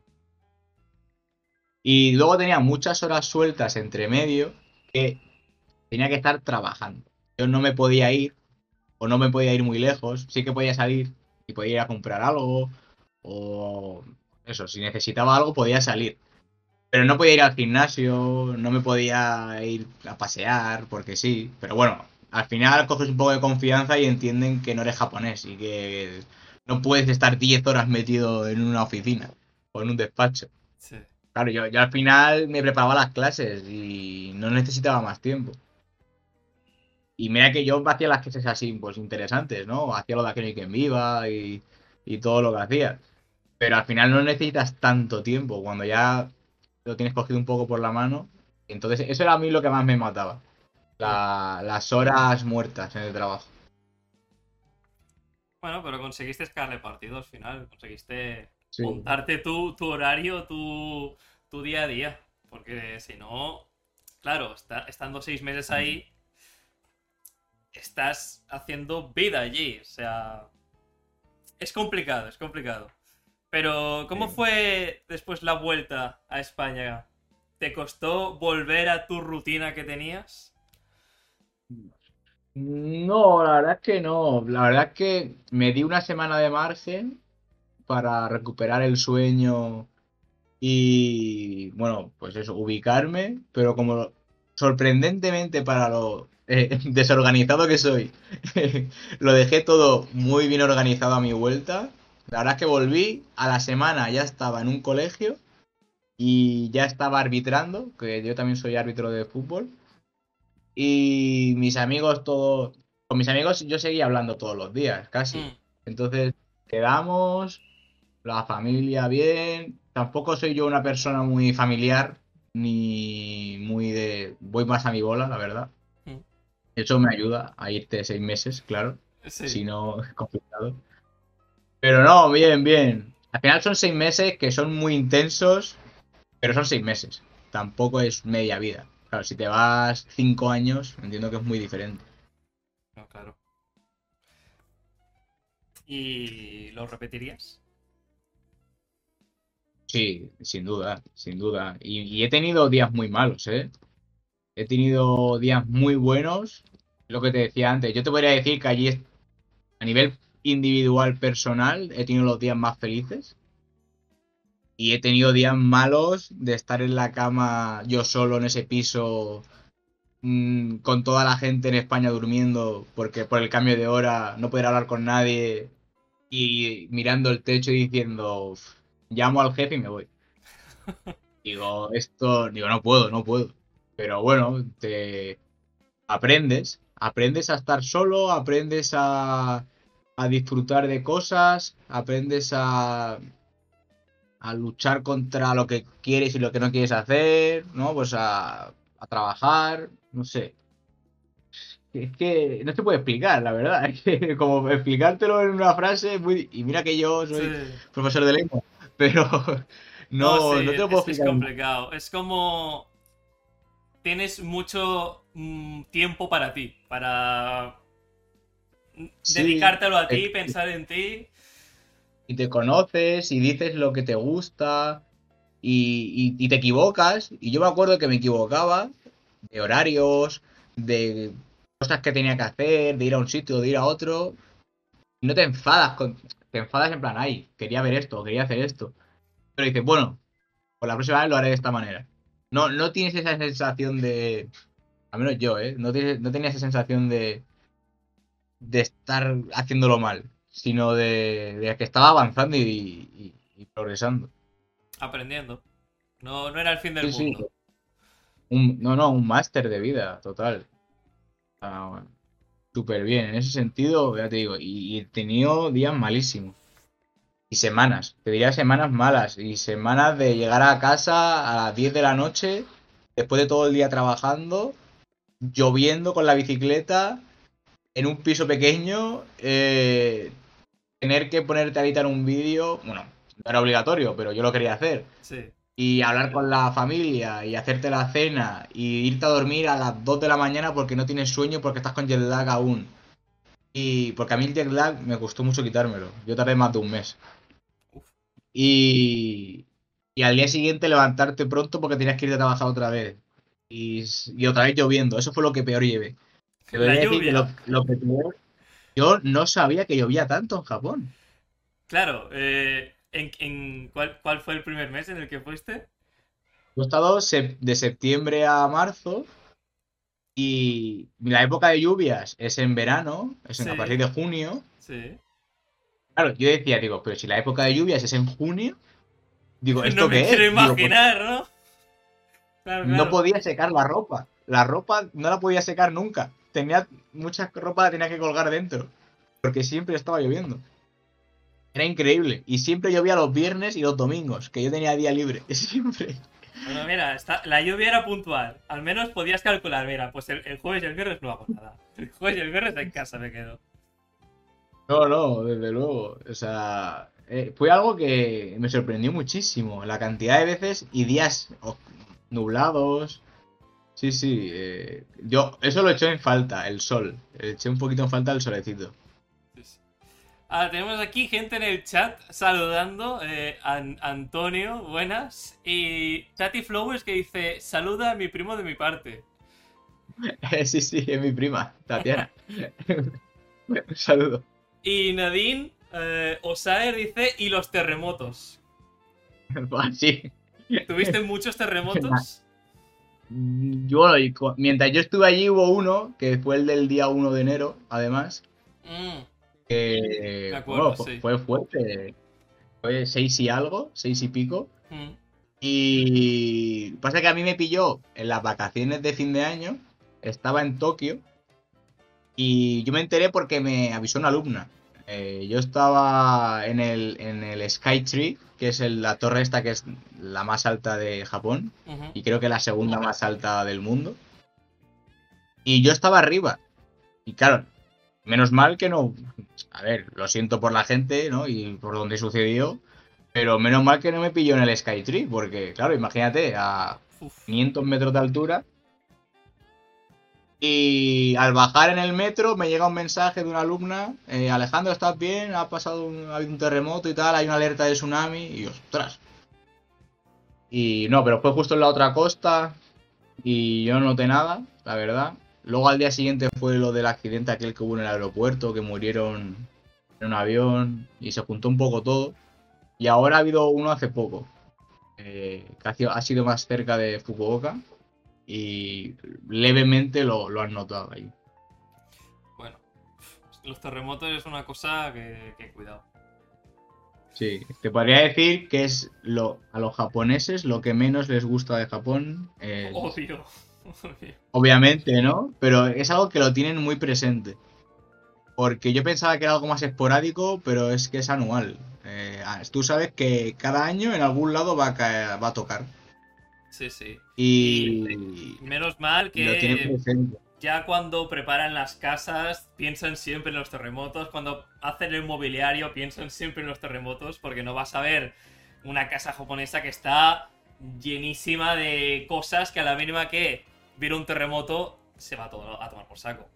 Y luego tenía muchas horas sueltas entre medio que tenía que estar trabajando. Yo no me podía ir, o no me podía ir muy lejos, sí que podía salir y podía ir a comprar algo, o eso, si necesitaba algo podía salir. Pero no podía ir al gimnasio, no me podía ir a pasear, porque sí. Pero bueno, al final coges un poco de confianza y entienden que no eres japonés y que no puedes estar diez horas metido en una oficina o en un despacho. Sí. Claro, yo, yo al final me preparaba las clases y no necesitaba más tiempo. Y mira que yo hacía las clases así, pues interesantes, ¿no? Hacía lo de Aquel que en Viva y, y todo lo que hacía. Pero al final no necesitas tanto tiempo cuando ya lo tienes cogido un poco por la mano. Entonces, eso era a mí lo que más me mataba. Mm. La- las horas muertas en el trabajo. Bueno, pero conseguiste sacarle partido al final. Conseguiste Sí. montarte tu, tu horario, tu, tu día a día. Porque si no, claro, está- estando seis meses ahí, estás haciendo vida allí. O sea, es complicado, es complicado. Pero, ¿cómo Sí. fue después la vuelta a España? ¿Te costó volver a tu rutina que tenías? No, la verdad es que no. La verdad es que me di una semana de margen para recuperar el sueño y, bueno, pues eso, ubicarme, pero como sorprendentemente para lo eh, desorganizado que soy, lo dejé todo muy bien organizado a mi vuelta. La verdad es que volví, a la semana ya estaba en un colegio y ya estaba arbitrando, que yo también soy árbitro de fútbol, y mis amigos todos, con mis amigos yo seguía hablando todos los días, casi. Mm. Entonces quedamos, la familia bien. Tampoco soy yo una persona muy familiar, ni muy de... Voy más a mi bola, la verdad. Mm. Eso me ayuda a irte seis meses, claro. Sí. Si no, es complicado. Pero no, bien, bien. Al final son seis meses que son muy intensos, pero son seis meses. Tampoco es media vida. Claro, si te vas cinco años, entiendo que es muy diferente. No, claro. ¿Y lo repetirías? Sí, sin duda, sin duda. Y, y he tenido días muy malos, ¿eh? He tenido días muy buenos. Lo que te decía antes, yo te podría decir que allí, a nivel individual, personal, he tenido los días más felices. Y he tenido días malos de estar en la cama yo solo en ese piso, mm, con toda la gente en España durmiendo, porque por el cambio de hora no poder hablar con nadie y mirando el techo y diciendo, "Uf, llamo al jefe y me voy". Digo, esto, digo, no puedo, no puedo. Pero bueno, te aprendes, aprendes a estar solo, aprendes a, a disfrutar de cosas, aprendes a, a luchar contra lo que quieres y lo que no quieres hacer, ¿no? Pues a, a trabajar, no sé. Es que no se puede explicar, la verdad. Es que como explicártelo en una frase es muy... Y mira que yo Sí. soy profesor de lengua, pero No, sí, no, no te lo puedo es, es explicar. complicado. Es como tienes mucho mm, tiempo para ti, para Sí, dedicártelo a te- ti, pensar en ti. y te conoces y dices lo que te gusta y, y- y te equivocas. Y yo me acuerdo que me equivocaba de horarios, de cosas que tenía que hacer, de ir a un sitio, de ir a otro. Y no te enfadas con, te enfadas en plan, ay, quería ver esto, quería hacer esto. Pero dices, bueno, pues la próxima vez lo haré de esta manera. No, no tienes esa sensación de, al menos yo, ¿eh? No tienes, no tenía esa sensación de, de estar haciéndolo mal, sino de, de que estaba avanzando y, y- y progresando. Aprendiendo. No, no era el fin del Sí, sí. mundo. Un, no, no, un máster de vida, total. Ah, bueno, súper bien, en ese sentido, ya te digo, y, y he tenido días malísimos. Y semanas, te diría semanas malas, y semanas de llegar a casa a las diez de la noche, después de todo el día trabajando, lloviendo con la bicicleta, en un piso pequeño, eh, tener que ponerte a editar un vídeo, bueno, no era obligatorio, pero yo lo quería hacer. Sí. Y hablar con la familia y hacerte la cena y irte a dormir a las dos de la mañana porque no tienes sueño porque estás con jet lag aún. Y porque a mí el jet lag me costó mucho quitármelo. Yo tardé más de un mes. Uf. Y, y al día siguiente levantarte pronto porque tenías que ir a trabajar otra vez. Y, y otra vez lloviendo. Eso fue lo que peor llevé. Te La podría decir que lo, lluvia. lo que peor... Yo no sabía que llovía tanto en Japón. Claro, eh, ¿en, en cuál, cuál fue el primer mes en el que fuiste? Yo he estado sep- de septiembre a marzo. Y la época de lluvias es en verano, es en- a partir Sí, de junio. sí. Claro, yo decía, digo, pero si la época de lluvias es en junio, digo, No ¿esto me qué quiero es? Digo, pues imaginar, ¿no? Claro, no claro. podía secar la ropa. La ropa no la podía secar nunca. Tenía mucha ropa, la tenía que colgar dentro. Porque siempre estaba lloviendo. Era increíble. Y siempre llovía los viernes y los domingos, que yo tenía día libre. Siempre. Bueno, mira, está, la lluvia era puntual. Al menos podías calcular, mira, pues el, el jueves y el viernes no hago nada. El jueves y el viernes en casa me quedo. No, no, desde luego. O sea, eh, fue algo que me sorprendió muchísimo. La cantidad de veces y días o- nublados. Sí, sí. eh, yo eso lo eché en falta, el sol. Eché un poquito en falta el solecito. Sí, sí. Ah, tenemos aquí gente en el chat saludando. eh, An- Antonio, buenas. Y Chatty Flowers que dice: Saluda a mi primo de mi parte. Sí, sí, es mi prima, Tatiana. Un saludo. Y Nadine eh, Osaer dice: Y los terremotos. Sí. ¿Tuviste muchos terremotos? Yo, bueno, y cu- mientras yo estuve allí hubo uno, que fue el del día uno de enero, además, Mm, me que bueno, acuerdo, fue, sí. fue fuerte. Fue seis y algo, seis y pico. Mm, Y pasa que a mí me pilló en las vacaciones de fin de año, estaba en Tokio y yo me enteré porque me avisó una alumna. Eh, yo estaba en el, en el Skytree, que es el- la torre esta que es la más alta de Japón ujú. y creo que la segunda más alta del mundo. Y yo estaba arriba. Y claro, menos mal que no... A ver, lo siento por la gente, ¿no? Y por donde sucedió. Pero menos mal que no me pilló en el Skytree, porque, claro, imagínate, a Uf. quinientos metros de altura. Y al bajar en el metro me llega un mensaje de una alumna, eh, Alejandro, ¿estás bien? Ha pasado un, ha habido un terremoto y tal, hay una alerta de tsunami. Y yo, ostras. Y no, pero fue justo en la otra costa y yo no noté nada, la verdad. Luego al día siguiente fue lo del accidente aquel que hubo en el aeropuerto, que murieron en un avión y se juntó un poco todo. Y ahora ha habido uno hace poco, eh, que ha sido, ha sido más cerca de Fukuoka y levemente lo, lo han notado ahí. Bueno, los terremotos es una cosa que, que cuidado. Sí, te podría decir que es lo, a los japoneses lo que menos les gusta de Japón. Es, Obvio. Obvio. obviamente, ¿no? Pero es algo que lo tienen muy presente. Porque yo pensaba que era algo más esporádico, pero es que es anual. Eh, ah, tú sabes que cada año en algún lado va a caer- va a tocar. Sí, sí. Y Y, menos mal y lo tiene que presente. ya cuando preparan las casas piensan siempre en los terremotos, cuando hacen el mobiliario piensan siempre en los terremotos, porque no vas a ver una casa japonesa que está llenísima de cosas que a la mínima que viene un terremoto se va todo a tomar por saco.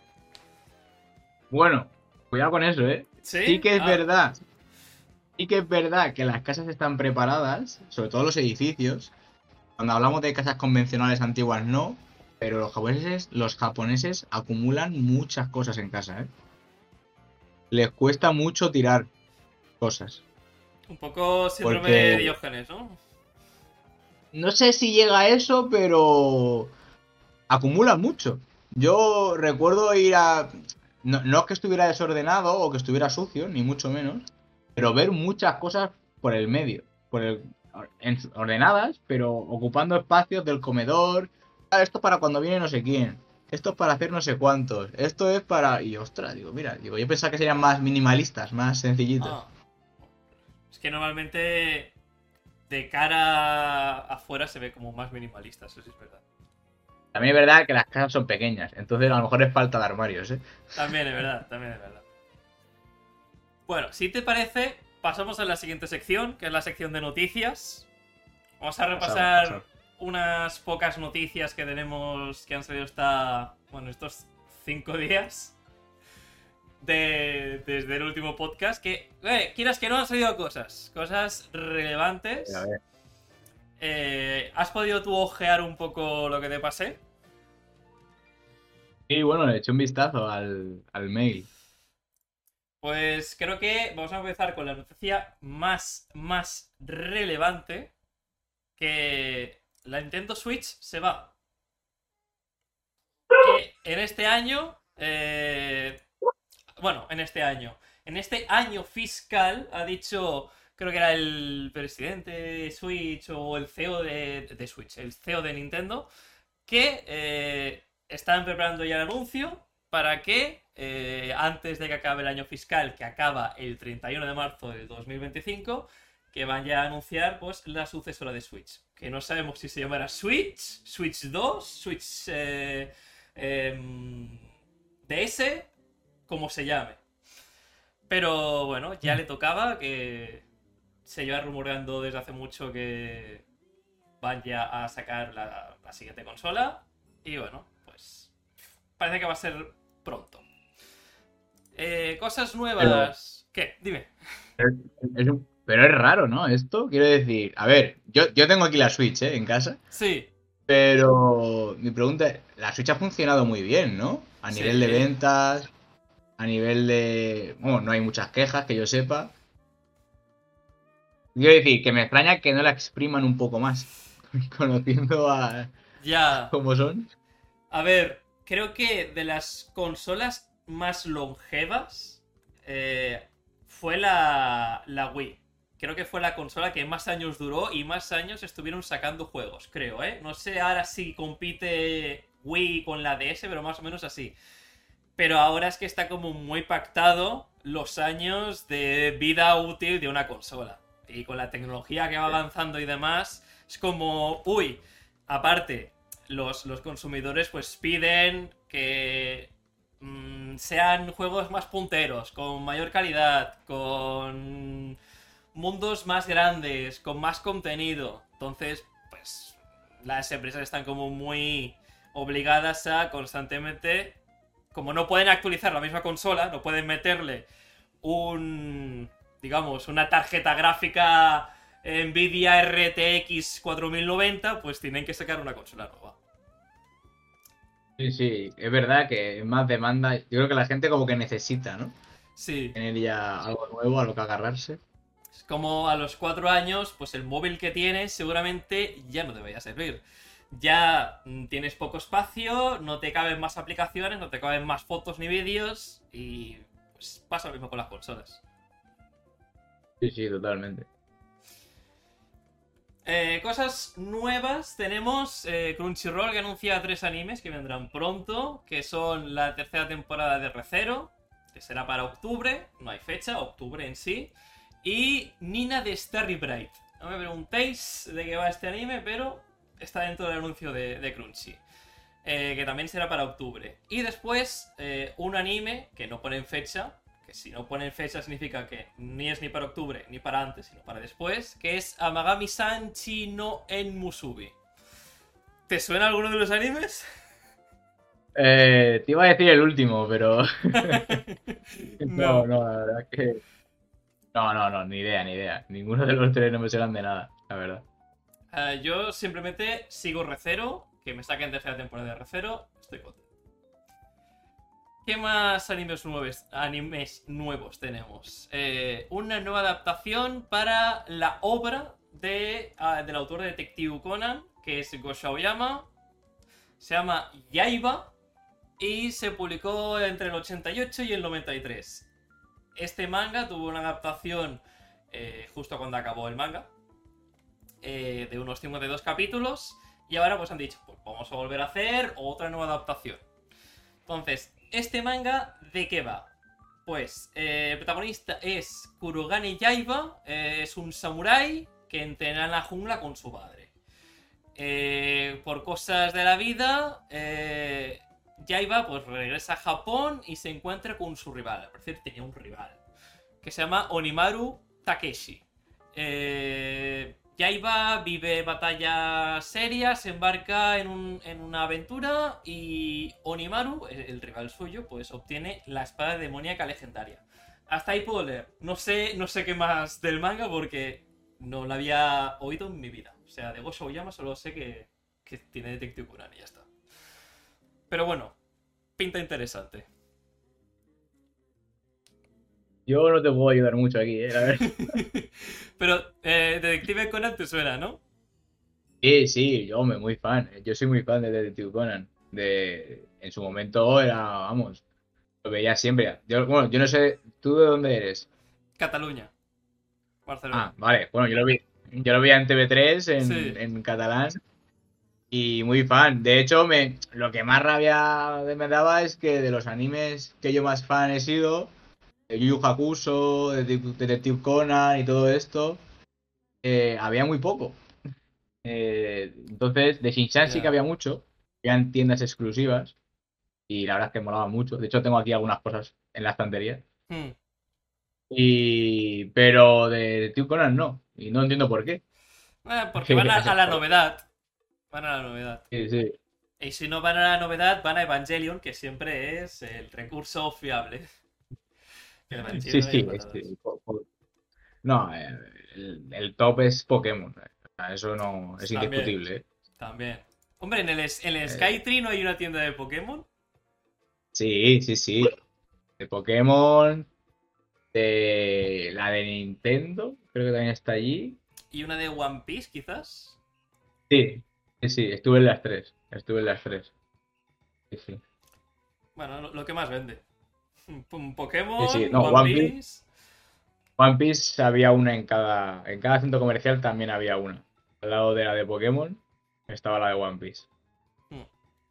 Bueno, cuidado con eso, ¿eh? Sí ¿Sí? que es Ah, verdad. Sí que es verdad que las casas están preparadas, sobre todo los edificios. Cuando hablamos de casas convencionales antiguas no, pero los japoneses, los japoneses acumulan muchas cosas en casa, ¿eh? Les cuesta mucho tirar cosas. un poco síndrome de Porque Diógenes, ¿no? no sé si llega a eso, pero acumulan mucho. Yo recuerdo ir a... No, no es que estuviera desordenado o que estuviera sucio, ni mucho menos, pero ver muchas cosas por el medio. Por el, en- ordenadas, pero ocupando espacios del comedor. Ah, esto es para cuando viene no sé quién. Esto es para hacer no sé cuántos. Esto es para... Y ostras, digo, mira, digo, yo pensaba que serían más minimalistas, más sencillitos. Ah, es que normalmente de cara afuera se ve como más minimalista, eso sí es verdad. También es verdad que las casas son pequeñas, entonces a lo mejor es falta de armarios, ¿eh? También es verdad, también es verdad. Bueno, si te parece, pasamos a la siguiente sección, que es la sección de noticias. Vamos a Pasado, repasar pasado. unas pocas noticias que tenemos, que han salido esta, bueno, estos cinco días de, desde el último podcast. Que, eh, quieras que no, han salido cosas, cosas relevantes. A ver. Eh, ¿Has podido tú ojear un poco lo que te pasé? Y bueno, le eché un vistazo al, al mail. Pues creo que vamos a empezar con la noticia más, más relevante, que la Nintendo Switch se va. Que en este año, eh, bueno, en este año, en este año fiscal ha dicho, creo que era el presidente de Switch o el C E O de, de Switch, el C E O de Nintendo, que eh, están preparando ya el anuncio para que eh, antes de que acabe el año fiscal, que acaba el treinta y uno de marzo del dos mil veinticinco, que van ya a anunciar pues la sucesora de Switch. Que no sabemos si se llamará Switch, Switch dos, Switch eh, eh, D S, como se llame. Pero bueno, ya le tocaba, que se lleva rumoreando desde hace mucho que van ya a sacar la, la siguiente consola. Y bueno, pues parece que va a ser pronto. Eh, cosas Pero nuevas. ¿Qué? Dime. es, es un- pero es raro, ¿no? Esto, quiero decir, a ver, yo, yo tengo aquí la Switch, ¿eh? En casa, Sí, pero mi pregunta es, la Switch ha funcionado muy bien, ¿no? A nivel de sí. ventas, a nivel de... Bueno, no hay muchas quejas que yo sepa. Quiero decir, que me extraña que no la expriman un poco más, conociendo a Ya. cómo son. A ver, creo que de las consolas más longevas eh, fue la, la Wii. Creo que fue la consola que más años duró y más años estuvieron sacando juegos, creo, ¿eh? No sé ahora si compite Wii con la D S, pero más o menos así. Pero ahora es que está como muy pactado los años de vida útil de una consola. Y con la tecnología que va avanzando y demás, es como, uy, aparte, los, los consumidores pues piden que mm, sean juegos más punteros, con mayor calidad, con mundos más grandes, con más contenido. Entonces, pues las empresas están como muy obligadas a constantemente, como no pueden actualizar la misma consola, no pueden meterle un, digamos, una tarjeta gráfica Nvidia R T X cuatro mil noventa, pues tienen que sacar una consola nueva. Sí, sí, es verdad que es más demanda. Yo creo que la gente como que necesita, ¿no? Sí, Tener ya algo nuevo a lo que agarrarse. es como a los cuatro años, pues el móvil que tienes seguramente ya no te vaya a servir. Ya mm, tienes poco espacio, no te caben más aplicaciones, no te caben más fotos ni vídeos y pues pasa lo mismo con las consolas. Sí, sí, totalmente. Eh, cosas nuevas, tenemos eh, Crunchyroll, que anuncia tres animes que vendrán pronto, que son la tercera temporada de Re:Zero, que será para octubre, no hay fecha, octubre en sí. Y Nina de Starry Bright. No me preguntéis de qué va este anime, pero está dentro del anuncio de, de Crunchy. Eh, que también será para octubre. Y después, eh, un anime que no ponen fecha, que si no ponen fecha significa que ni es ni para octubre ni para antes, sino para después, que es Amagami-san Chi no En Musubi. ¿Te suena alguno de los animes? Eh, te iba a decir el último, pero no, No. no, la verdad es que no, no, no, ni idea, ni idea. Ninguno de los tres no me suenan de nada, la verdad. Uh, yo simplemente sigo Re:Zero, que me saquen tercera temporada de Re:Zero, estoy contento. ¿Qué más animes nuevos, animes nuevos tenemos? Eh, una nueva adaptación para la obra de, uh, del autor de Detective Conan, que es Gosho Aoyama. Se llama Yaiba y se publicó entre el ochenta y ocho y el noventa y tres. Este manga tuvo una adaptación eh, justo cuando acabó el manga, eh, de unos cincuenta y dos capítulos, y ahora pues han dicho, pues vamos a volver a hacer otra nueva adaptación. Entonces, ¿este manga de qué va? Pues eh, el protagonista es Kurogane Yaiba, eh, es un samurái que entrena en la jungla con su padre. Eh, por cosas de la vida, eh, Yaiba pues regresa a Japón y se encuentra con su rival. Al parecer tenía un rival que se llama Onimaru Takeshi. Eh, Yaiba vive batallas serias, se embarca en, un, en una aventura y Onimaru, el, el rival suyo, pues obtiene la espada demoníaca legendaria. Hasta ahí puedo leer. No sé, no sé qué más del manga porque no lo había oído en mi vida. O sea, de Gosho Aoyama solo sé que, que tiene Detective Conan y ya está. Pero bueno, pinta interesante. Yo no te puedo ayudar mucho aquí, eh, la verdad. Pero eh, Detective Conan te suena, ¿no? Sí, sí, yo me muy fan. Yo soy muy fan de Detective Conan. De, en su momento era, vamos, lo veía siempre. Yo, bueno, yo no sé, ¿tú de dónde eres? Cataluña, Barcelona. Ah, vale. Bueno, yo lo vi, yo lo veía en T V tres en, Sí. en catalán y muy fan. De hecho, me, lo que más rabia me daba es que de los animes que yo más fan he sido, de Yu Yu Hakusho, de Detective Detective Conan y todo esto, eh, había muy poco. Eh, entonces, de Shin-Chan sí que Ya. había mucho, habían tiendas exclusivas y la verdad es que molaba mucho. De hecho, tengo aquí algunas cosas en la estantería. Hmm. Y... Pero de Detective Conan no, y no entiendo por qué. Eh, porque van a, a la novedad. Van a la novedad. Sí, sí. Y si no van a la novedad, van a Evangelion, que siempre es el recurso fiable. Que el Sí, Evangelion hay sí, este, patadas. po- po- no, eh, el, el top es Pokémon. eh. O sea, eso no es También, indiscutible. ¿eh? también. Hombre, en el, es- en el Eh, Skytree no hay una tienda de Pokémon. sí, sí, sí. De Pokémon, de la de Nintendo, creo que también está allí. Y una de One Piece, quizás. Sí, sí, sí, estuve en las tres. Estuve en las tres. Sí, sí. Bueno, lo, lo que más vende. Un Sí, sí. Pokémon, No, One One Piece, Piece. One Piece había una en cada, en cada centro comercial también había una. Al lado de la de Pokémon estaba la de One Piece. Hmm.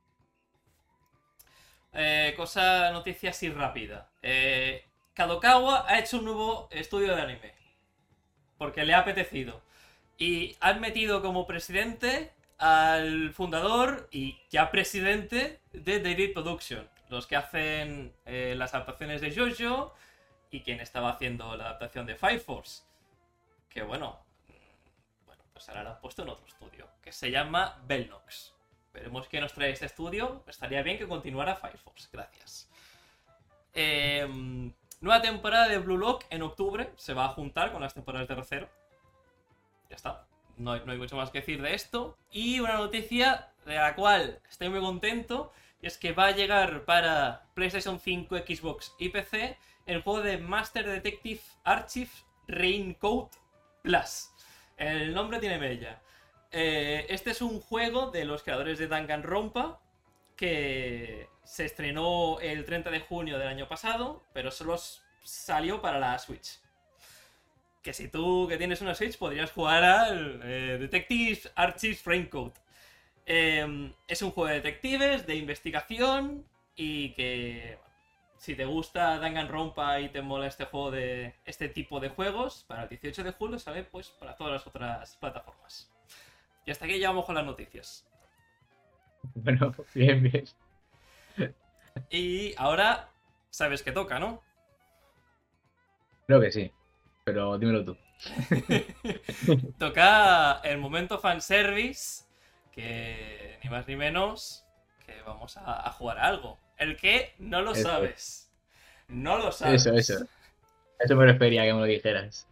Eh, cosa, noticia así rápida. Eh, Kadokawa ha hecho un nuevo estudio de anime. Porque le ha apetecido. Y han metido como presidente al fundador y ya presidente de David Production. Los que hacen eh, las adaptaciones de JoJo y quien estaba haciendo la adaptación de Fire Force. Que bueno, bueno, pues ahora lo han puesto en otro estudio. Que se llama Bellnox. Veremos qué nos trae este estudio. Estaría bien que continuara Fire Force. Gracias. Eh, nueva temporada de Blue Lock en octubre. Se va a juntar con las temporadas de Re:Zero. Ya está. No hay, no hay mucho más que decir de esto. Y una noticia de la cual estoy muy contento. Y es que va a llegar para PlayStation cinco, Xbox y P C el juego de Master Detective Archive Raincoat Plus. El nombre tiene mella. Eh, este es un juego de los creadores de Danganronpa que se estrenó el treinta de junio del año pasado, pero solo salió para la Switch. Que si tú que tienes una Switch podrías jugar al eh, Detective Archive Raincoat. Eh, es un juego de detectives, de investigación y que bueno, si te gusta Danganronpa y te mola este juego de este tipo de juegos, para el dieciocho de julio sale pues para todas las otras plataformas. Y hasta aquí llegamos con las noticias. Bueno, bien, bien. Y ahora sabes que toca, ¿no? Creo que sí, pero dímelo tú. Toca el momento fanservice, que ni más ni menos que vamos a, a jugar a algo. El que no lo Eso, sabes. No lo sabes. eso, eso. Eso me refería que me lo dijeras.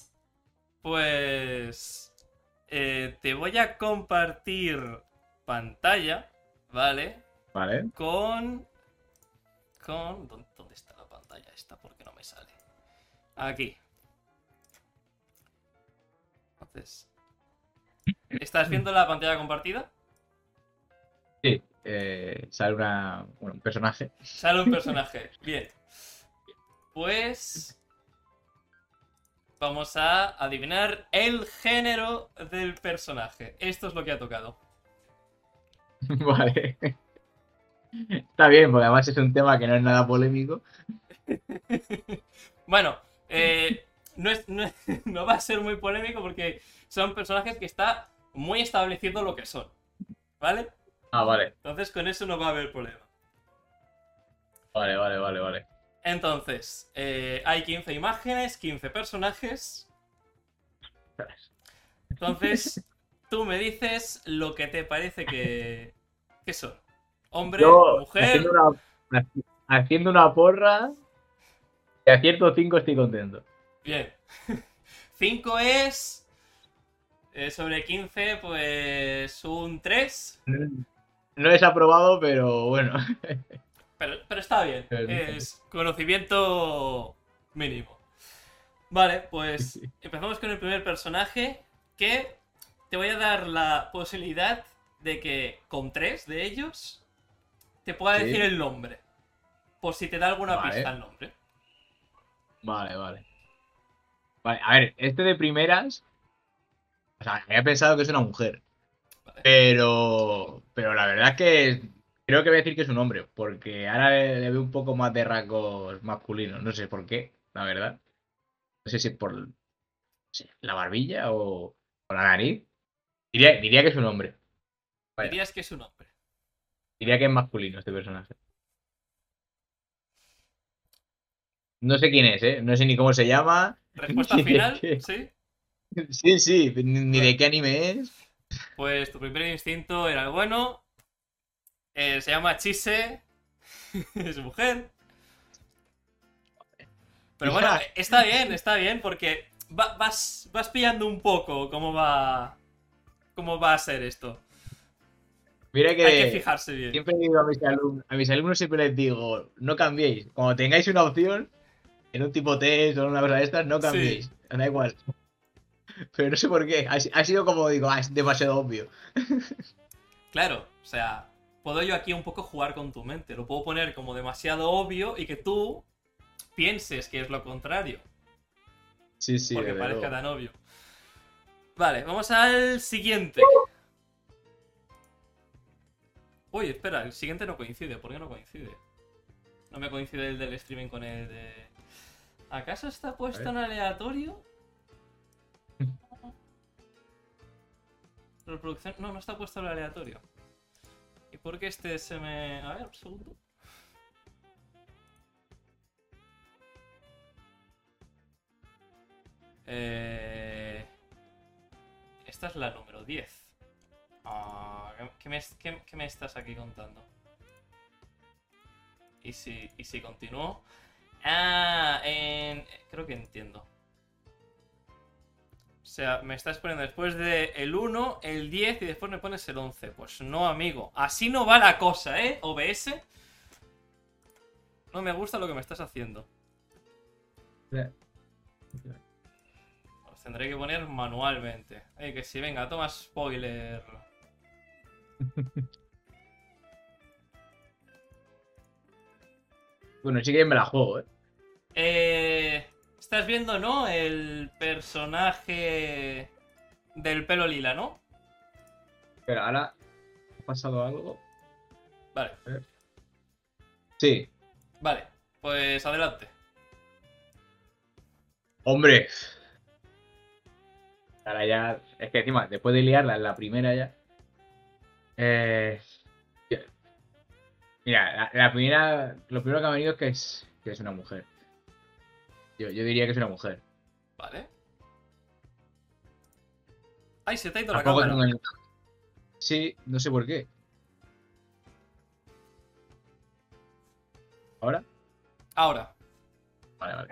Pues eh, te voy a compartir pantalla, ¿vale? Vale. Con... con... ¿Dónde, dónde está la pantalla esta? ¿Por qué no me sale? Aquí. Entonces... ¿Estás viendo la pantalla compartida? Sí. Eh, sale una, bueno, un personaje. Sale un personaje. Bien. Pues... vamos a adivinar el género del personaje. Esto es lo que ha tocado. Vale. Está bien, porque además es un tema que no es nada polémico. Bueno, eh, no, es, no, no va a ser muy polémico porque son personajes que está muy establecido lo que son. ¿Vale? Ah, vale. Entonces con eso no va a haber problema. Vale, vale, vale, vale. Entonces, eh, hay quince imágenes, quince personajes. Entonces, tú me dices lo que te parece que, que son. Hombre, Yo, mujer... haciendo una, haciendo una porra, si acierto cinco estoy contento. Bien. cinco es... Eh, sobre quince, pues un tres. No es aprobado, pero bueno. Pero, pero está bien. Es conocimiento mínimo. Vale, pues empezamos con el primer personaje, que te voy a dar la posibilidad de que con tres de ellos te pueda ¿Sí? decir el nombre. Por si te da alguna Vale. pista el nombre. Vale, vale. Vale, a ver, este de primeras. O sea, había pensado que es una mujer. Vale. Pero. Pero la verdad es que creo que voy a decir que es un hombre. Porque ahora le, le veo un poco más de rasgos masculinos. No sé por qué, la verdad. No sé si por no sé, la barbilla o, o la nariz. Diría, diría que es un hombre. Vaya, Dirías que es un hombre. diría que es masculino este personaje. No sé quién es, ¿eh? No sé ni cómo se llama. Respuesta ni de final, qué- ¿sí? Sí, sí, ni, ni Vale. de qué anime es. Pues tu primer instinto era el bueno. Eh, se llama Chise. Es mujer. Pero bueno, Ya. está bien, está bien, porque va- vas, vas pillando un poco cómo va. Cómo va a ser esto. Mira Hay que que fijarse bien. siempre digo a mis alumnos, a mis alumnos siempre les digo, no cambiéis. Cuando tengáis una opción, en un tipo test o en una cosa de estas, no Sí, cambiéis. Da igual. Pero no sé por qué. Ha, ha sido como digo, ah, es demasiado obvio. claro, o sea, puedo yo aquí un poco jugar con tu mente. Lo puedo poner como demasiado obvio y que tú pienses que es lo contrario. Sí, sí, Porque desde parezca luego. tan obvio. Vale, vamos al siguiente. Uy, espera, el siguiente no coincide. ¿Por qué no coincide? No me coincide el del streaming con el de... ¿Acaso está puesto en aleatorio? Reproducción... No, no está puesto en aleatorio. ¿Y por qué este se me...? A ver, un segundo. Eh... Esta es la número diez. Ah, ¿qué, me, qué- qué me estás aquí contando? ¿Y si, y si continúo? Ah, en... creo que entiendo. O sea, me estás poniendo después de el uno, el diez y después me pones el once. Pues no, amigo. Así no va la cosa, ¿eh? O B S. No me gusta lo que me estás haciendo. Los tendré que poner manualmente. Eh, que sí, venga, toma spoiler. Bueno, sí que me la juego, ¿eh? Eh... Estás viendo, ¿no? El personaje del pelo lila, ¿no? Pero ahora ha pasado algo. Vale, Sí. vale. Pues adelante. Hombre. Ahora ya. Es que encima, después de liarla en la primera ya. Eh. Mira, la, la primera. Lo primero que ha venido es que es, que es una mujer. Yo, yo diría que es una mujer. Vale. Ay, se te ha ido la Tampoco cámara. tengo el... Sí, no sé por qué. ¿Ahora? Ahora. Vale, vale.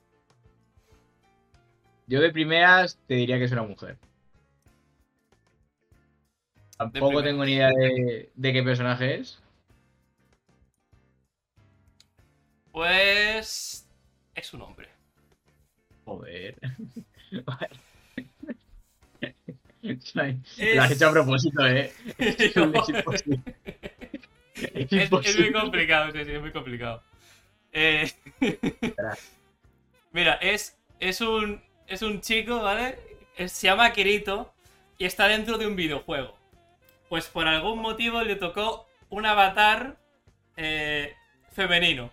Yo de primeras te diría que es una mujer. Tampoco tengo ni idea de, de qué personaje es. Pues... Es un hombre. Joder. Vale. Lo has Es... hecho a propósito, ¿eh? Es, un- es imposible. Es Es, es muy imposible. complicado, sí, sí, es muy complicado. Eh... Mira, es, es un es un chico, ¿vale? Es- se llama Kirito y está dentro de un videojuego. Pues por algún motivo le tocó un avatar eh, femenino.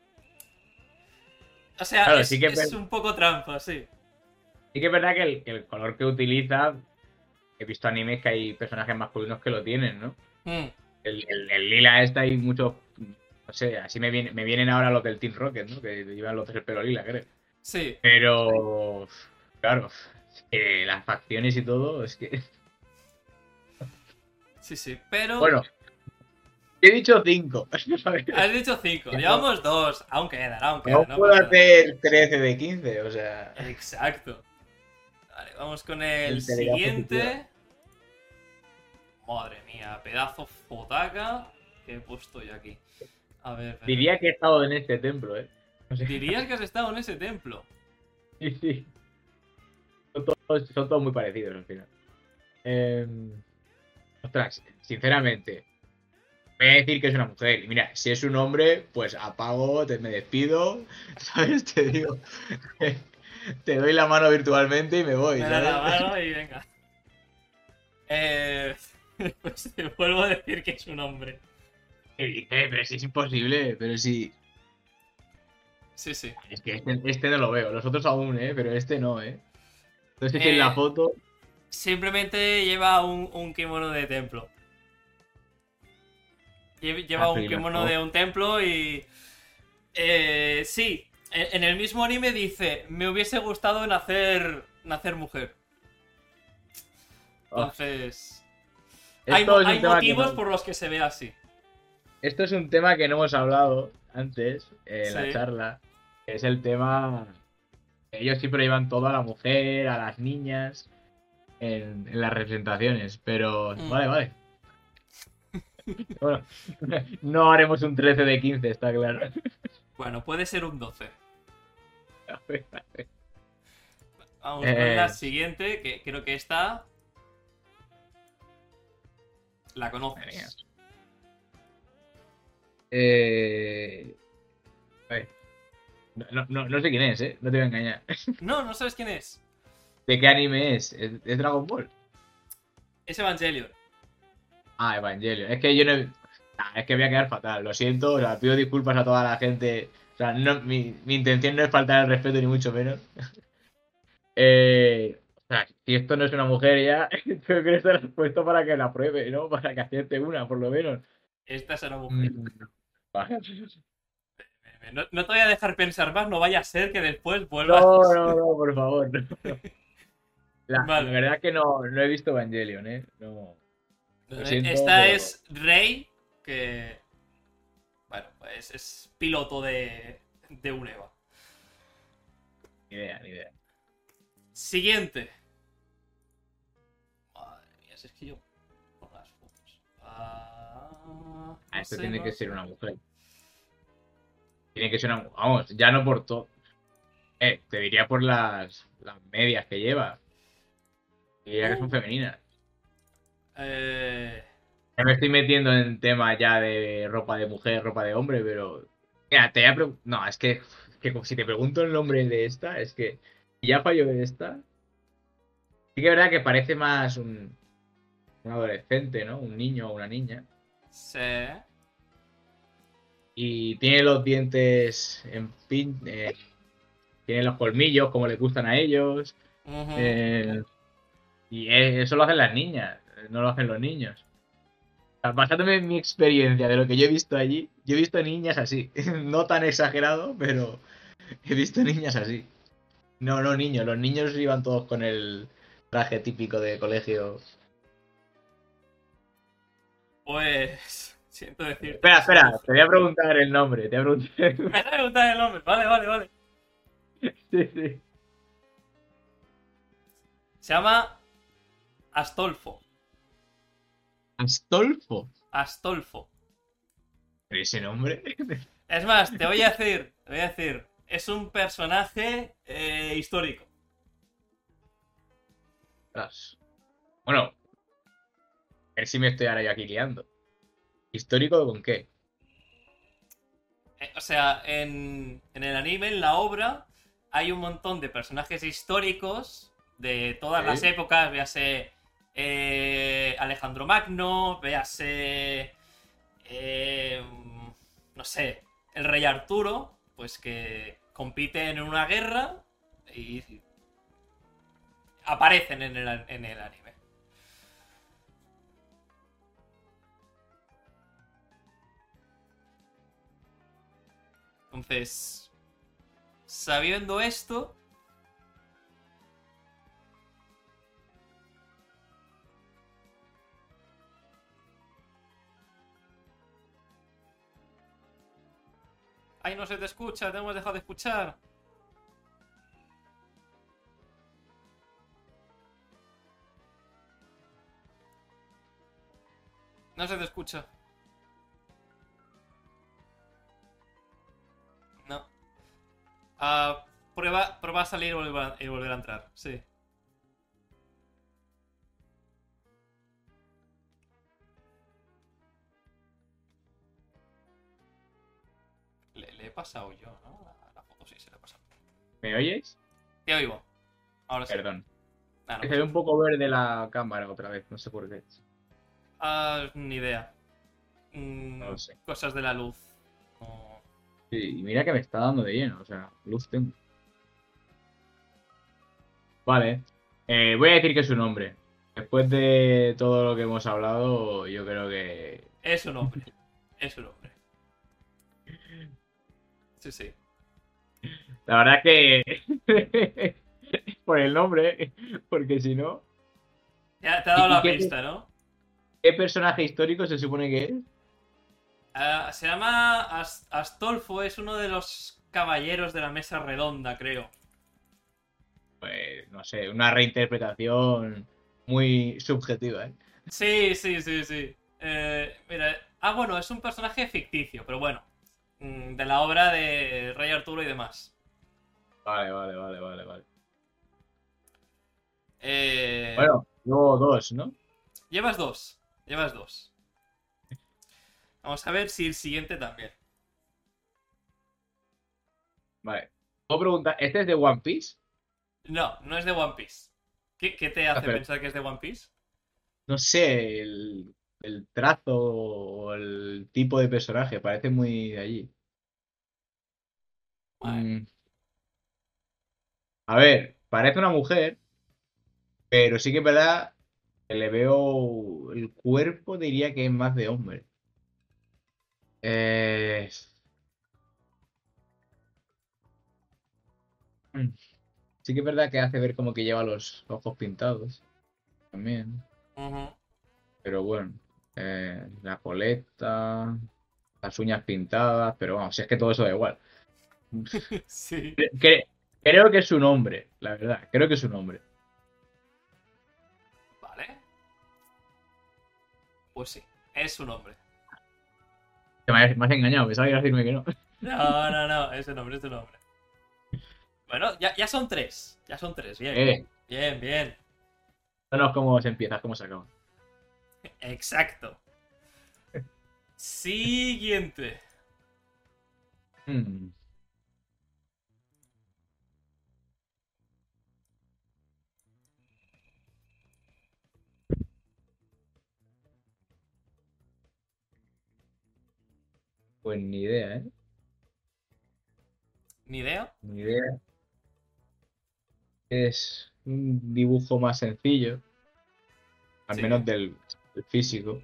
O sea, Claro, sí es, que, es es ver- un poco trampa, sí. sí que es verdad que el, que el color que utiliza, he visto animes que hay personajes masculinos que lo tienen, ¿no? Mm, El, el, el lila este hay muchos, no sé, así me, viene, me vienen ahora los del Team Rocket, ¿no? Que llevan los del pelo lila, creo. sí, Pero, claro, es que las facciones y todo, es que... sí, sí. Pero Bueno, he dicho cinco. has dicho cinco. No, Llevamos dos. Aún quedan, aún no quedan, no puedo pasa nada. hacer trece de quince, o sea, Exacto. Vale, vamos con el mentalidad positiva. siguiente. Madre mía, pedazo fotaca que he puesto yo aquí. A ver, espera. Diría que he estado en este templo, ¿eh? O sea, ¿Dirías que has estado en ese templo? sí, sí. Son todos, son todos muy parecidos al final. Eh, ostras, sinceramente, voy a decir que es una mujer. Y mira, si es un hombre, pues apago, te, me despido, ¿sabes? Te digo, te doy la mano virtualmente y me voy, Me da la ¿sabes? mano y venga. Eh, pues te vuelvo a decir que es un hombre. ¿Qué dices? Pero si es imposible, pero si... Sí, sí. Es que este, este no lo veo, los otros aún, ¿eh? Pero este no, ¿eh? Entonces en la Eh, foto... simplemente lleva un, un kimono de templo. Lle- Lleva Ah, un pero y las kimono de fotos. un templo y... Eh, sí, en en el mismo anime dice, me hubiese gustado nacer, nacer mujer. Ah, Entonces... Hay, mo- esto es un hay tema que motivos no... por los que se ve así. Esto es un tema que no hemos hablado antes eh, en la Sí. charla, que es el tema... Ellos siempre llevan todo a la mujer, a las niñas, en, en las representaciones, pero... Mm. Vale, vale. Bueno, no haremos un trece de quince, está claro. Bueno, puede ser un doce. Vamos con la Eh, siguiente, que creo que esta la madre mía. conoces. Eh, a ver, no, no, no- no sé quién es, ¿eh? No te voy a engañar. No, no sabes quién es. ¿De qué anime es? ¿Es, es Dragon Ball? Es Evangelion. Ah, Evangelion. Es que yo no... Ah, es que voy a quedar fatal, lo siento, o sea, pido disculpas a toda la gente. O sea, no, mi, mi intención no es faltar al respeto ni mucho menos. Eh, o sea, si esto no es una mujer ya, creo que esto lo has puesto para que la pruebe, ¿no? Para que acierte una, por lo menos. Esta es una mujer. Mm, vale. No, no te voy a dejar pensar más, no vaya a ser que después vuelvas. No, no, no, por favor. no. La, la Vale. verdad es que no, no he visto Evangelion, ¿eh? No, lo siento, Esta pero... es Rey, que. Bueno, pues es piloto de, de un EVA. Ni idea, ni idea. Siguiente. Madre mía, si es que yo. Con las fotos. Ah, Ah, no esto sé, tiene no que sé. ser una mujer. Tiene que ser una... Vamos, ya no por todo. Eh, te diría por las, las medias que lleva. Te diría que son Uh, femeninas. eh, Ya me estoy metiendo en tema ya de ropa de mujer, ropa de hombre, pero... Mira, te voy a pregun- No, es que, es que como si te pregunto el nombre de esta, es que si ya fallo de esta. Sí que es verdad que parece más un, un adolescente, ¿no? Un niño o una niña. sí. y tiene los dientes en pin, eh, tiene los colmillos como les gustan a ellos. Ujú. eh, y e- eso lo hacen las niñas, no lo hacen los niños. O sea, basándome en mi experiencia de lo que yo he visto allí, yo he visto niñas así. No tan exagerado, pero he visto niñas así. No, no niños, los niños iban todos con el traje típico de colegio. Pues siento decirte Espera, que solo... espera, te voy a preguntar el nombre, te voy a preguntar. Me has preguntado el nombre. Vale, vale, vale. Sí, sí. Se llama Astolfo. Astolfo. Astolfo. ¿Pero ese nombre? Es más, te voy a decir, te voy a decir, es un personaje eh, histórico. Ostras. Bueno, a ver si me estoy ahora yo aquí liando. ¿Histórico con qué? Eh, o sea, en, en el anime, en la obra, hay un montón de personajes históricos de todas las ¿Sí? épocas, véase eh, Alejandro Magno, véase, eh, no sé, el rey Arturo, pues que compiten en una guerra y aparecen en el, en el anime. Entonces, sabiendo esto, ay, no se te escucha, te hemos dejado de escuchar. No se te escucha. No. Ah, prueba, prueba a salir y volver a, y volver a entrar. Sí. Le, le he pasado yo, ¿no? La, la foto sí se le ha pasado. ¿Me oyes? Te oigo. Ahora sí. Perdón. Ah, no Se pasa ve un nada. poco verde la cámara otra vez, no sé por qué. Ah, ni idea. No Mm, lo sé. cosas de la luz. No. Sí, y mira que me está dando de lleno, o sea, luz tengo. Vale. Eh, voy a decir que es un hombre. Después de todo lo que hemos hablado, yo creo que... Es un hombre. Es un hombre. Sí, sí. La verdad es que... por el nombre, porque si no... Ya te ha dado ¿Y, y la qué, pista, ¿no? qué personaje histórico se supone que es? Ah, se llama As- Astolfo, es uno de los caballeros de la mesa redonda, creo. Pues, no sé, una reinterpretación muy subjetiva, ¿eh? Sí, sí, sí, sí. Eh, mira, ah, bueno, es un personaje ficticio, pero bueno, mm, de la obra de Rey Arturo y demás. Vale, vale, vale, vale, vale. Eh, Bueno, luego dos, ¿no? llevas dos, llevas dos. Vamos a ver si el siguiente también. Vale. Puedo preguntar, ¿este es de One Piece? No, no es de One Piece. ¿Qué, qué te Ah, hace pero pensar que es de One Piece? no sé, el, el trazo o el tipo de personaje parece muy de allí. Bueno, Mm, a ver, parece una mujer, pero sí que es verdad que le veo el cuerpo, diría que es más de hombre. Eh, mm, sí que es verdad que hace ver como que lleva los ojos pintados también. ujú. Pero bueno, eh, la coleta, las uñas pintadas, pero vamos, si es que todo eso da igual. Sí. Cre- cre- creo que es un hombre, la verdad, creo que es un hombre. Vale, pues sí, es un hombre. Que Me has, me has engañado, pensaba que ibas a decirme que no. No, no, no, es un hombre, es un hombre. Bueno, ya, ya son tres, ya son tres, bien. Eh, Bien, bien. no es cómo se empieza, cómo se acaba. Exacto. Siguiente. Mm, Pues ni idea, ¿eh? Ni idea. Ni idea. Es un dibujo más sencillo, al menos Sí. del, del físico.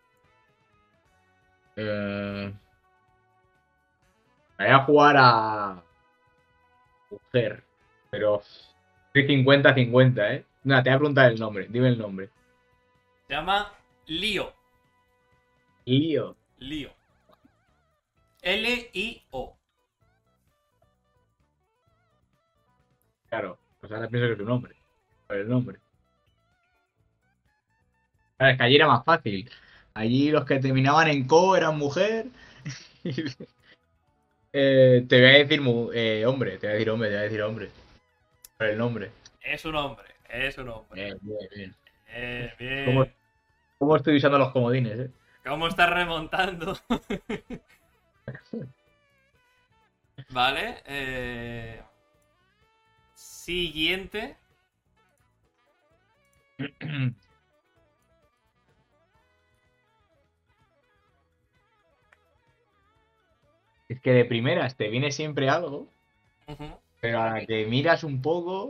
Eh, me voy a jugar a mujer, pero estoy cincuenta cincuenta, ¿eh? Nada, te voy a preguntar el nombre, dime el nombre. Se llama Lío. Lío. Lío. L I O. Claro, pues ahora pienso que es tu nombre. Por el nombre. Claro, es que allí era más fácil. Allí los que terminaban en co eran mujer. Eh, te voy a decir mu- eh, hombre, te voy a decir hombre, te voy a decir hombre. Por el nombre. Es un hombre. Es un hombre. Bien, bien, bien. Bien, ¿Cómo, bien. cómo estoy usando los comodines, eh? ¿Cómo estás remontando? Vale. Eh... Siguiente. Es que de primeras te viene siempre algo, Ujú. pero a la que miras un poco,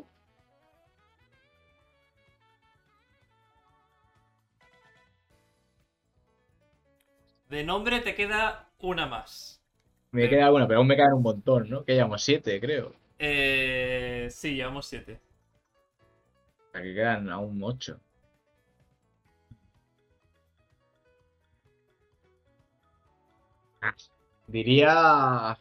De nombre te queda una más. me De- queda bueno, pero aún me quedan un montón, ¿no? Que llevamos siete, creo. O Eh... Sí, llevamos siete. sea, que quedan aún ocho. Ah, diría.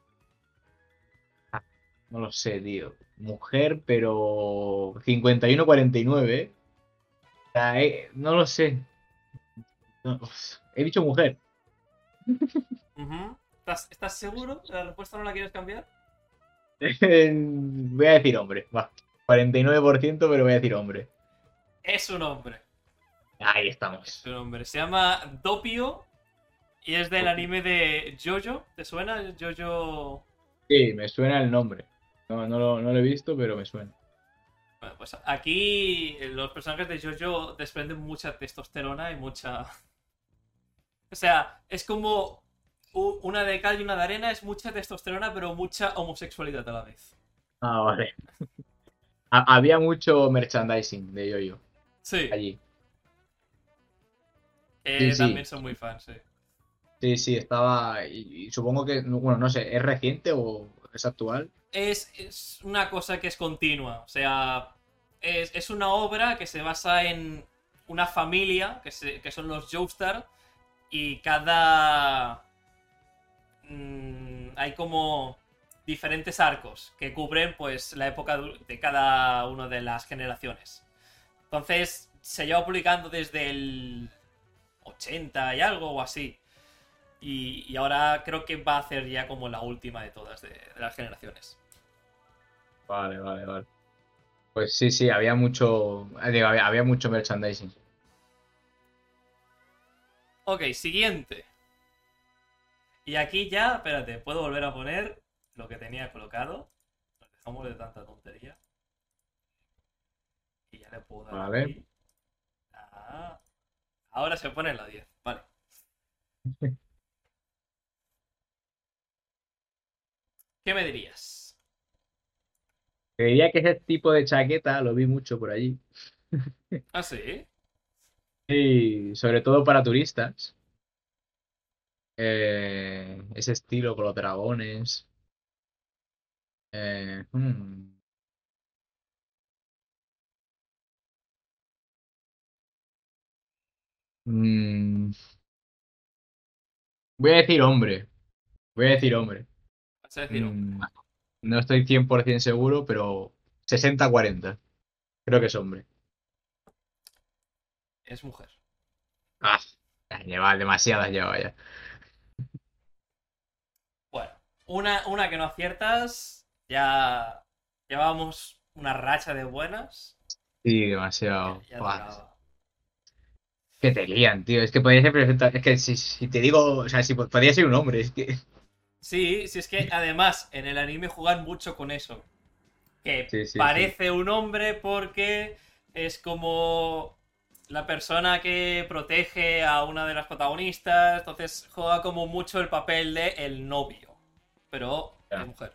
Ah, no lo sé, tío. Mujer, pero cincuenta y uno cuarenta y nueve, ¿eh? O sea, eh, no lo sé. No, uf, he dicho mujer. Ujú. ¿Estás, ¿Estás seguro? ¿La respuesta no la quieres cambiar? Voy a decir hombre, va. cuarenta y nueve por ciento, pero voy a decir hombre. Es un hombre. Ahí Es estamos. un hombre. Se llama Doppio y es del anime de Jojo. ¿Te suena? Jojo. Sí, me suena el nombre. No, no lo, no lo he visto, pero me suena. Bueno, pues aquí los personajes de Jojo desprenden mucha testosterona y mucha. O sea, es como u- una de cal y una de arena, es mucha testosterona, pero mucha homosexualidad a la vez. Ah, vale. Ha- había mucho merchandising de Yoyo Sí, allí. Sí, eh, también sí. son muy fans, sí. Sí, sí, estaba. Y, y supongo que, no- bueno, no sé, ¿es reciente o es actual? Es, es una cosa que es continua, o sea, es, es una obra que se basa en una familia, que, se- que son los Joestar, y cada... mm, hay como diferentes arcos que cubren pues la época du- de cada una de las generaciones. Entonces se lleva publicando desde el ochenta y algo o así. Y, y ahora creo que va a ser ya como la última de todas de, de las generaciones. Vale, vale, vale. Pues sí, sí, había mucho. eh, digo, había, había mucho merchandising. Ok, siguiente. Y aquí ya, espérate, puedo volver a poner lo que tenía colocado. Nos dejamos de tanta tontería. Y ya le puedo dar Vale. aquí. Ah, ahora se pone en la diez. Vale. ¿Qué me dirías? Te diría que ese tipo de chaqueta lo vi mucho por allí. ¿Ah, sí? Y sobre todo para turistas. Eh, ese estilo con los dragones. Eh, hmm. Mm, voy a decir hombre. Voy a decir hombre. Vas a decir hombre. Mm, no estoy cien por ciento seguro, pero sesenta cuarenta. Creo que es hombre. Es mujer. Ah, lleva demasiadas lleva ya. Bueno, una, una que no aciertas. Ya llevábamos una racha de buenas. Sí, Ya, demasiado. ya Buah, tocaba. que te lían, tío. Es que podría ser perfecta. Es que si, si te digo, o sea, si po- podría ser un hombre, es que. Sí, sí, es que además en el anime juegan mucho con eso. Que Sí, sí, sí. parece un hombre porque es como la persona que protege a una de las protagonistas, entonces juega como mucho el papel de el novio, pero es Ya. mujer.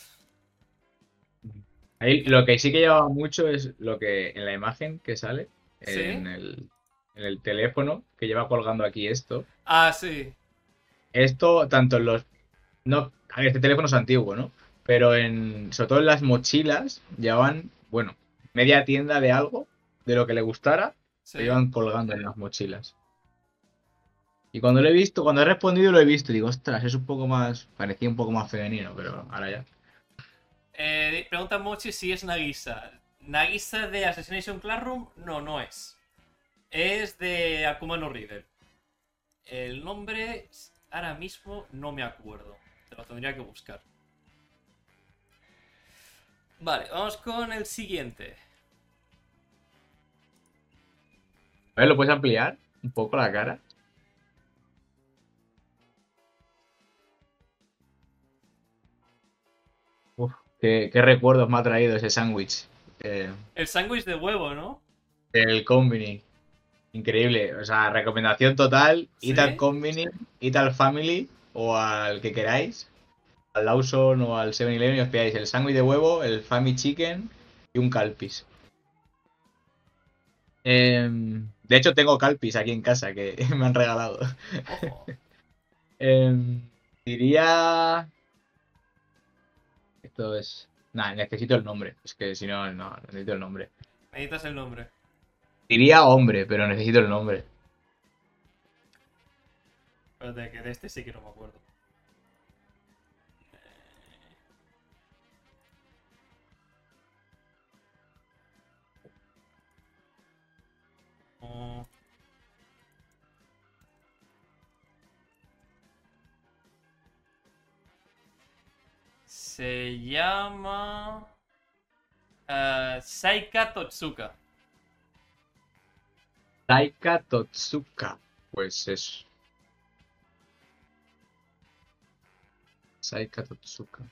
Ahí lo que sí que llevaba mucho es lo que en la imagen que sale ¿Sí? en el, en el teléfono que lleva colgando aquí esto. Ah, sí. Esto, tanto en los. No, a ver, este teléfono es antiguo, ¿no? Pero en, sobre todo en las mochilas, llevaban, bueno, media tienda de algo, de lo que le gustara, lo Sí. llevan colgando en las mochilas. Y cuando lo he visto, cuando he respondido lo he visto, y digo, ostras, es un poco más, parecía un poco más femenino, pero ahora ya. Eh, pregunta Mochi si es Nagisa. Nagisa de Assassination Classroom, no, no es. Es de Akuma no Rider. El nombre ahora mismo no me acuerdo. Te lo tendría que buscar. Vale, vamos con el siguiente. A ver, ¿lo puedes ampliar un poco la cara? Uf, qué, qué recuerdos me ha traído ese sándwich. Eh, El sándwich de huevo, ¿no? del Combini. Increíble. O sea, recomendación total. Id al ¿Sí? Combini, id al Family o al que queráis. Al Lawson o al seven eleven y os pilláis el sándwich de huevo, el Family Chicken y un Calpis. Em, de hecho, tengo Calpis aquí en casa que me han regalado. Ojo. Em, diría. Esto es. Nah, necesito el nombre. Es que si no, no, necesito el nombre. Necesitas el nombre. Diría hombre, pero necesito el nombre. Espérate, que de este sí que no me acuerdo. Mm, se llama... eh, Saika Totsuka. Taika Totsuka. Pues es. Saika Totsuka.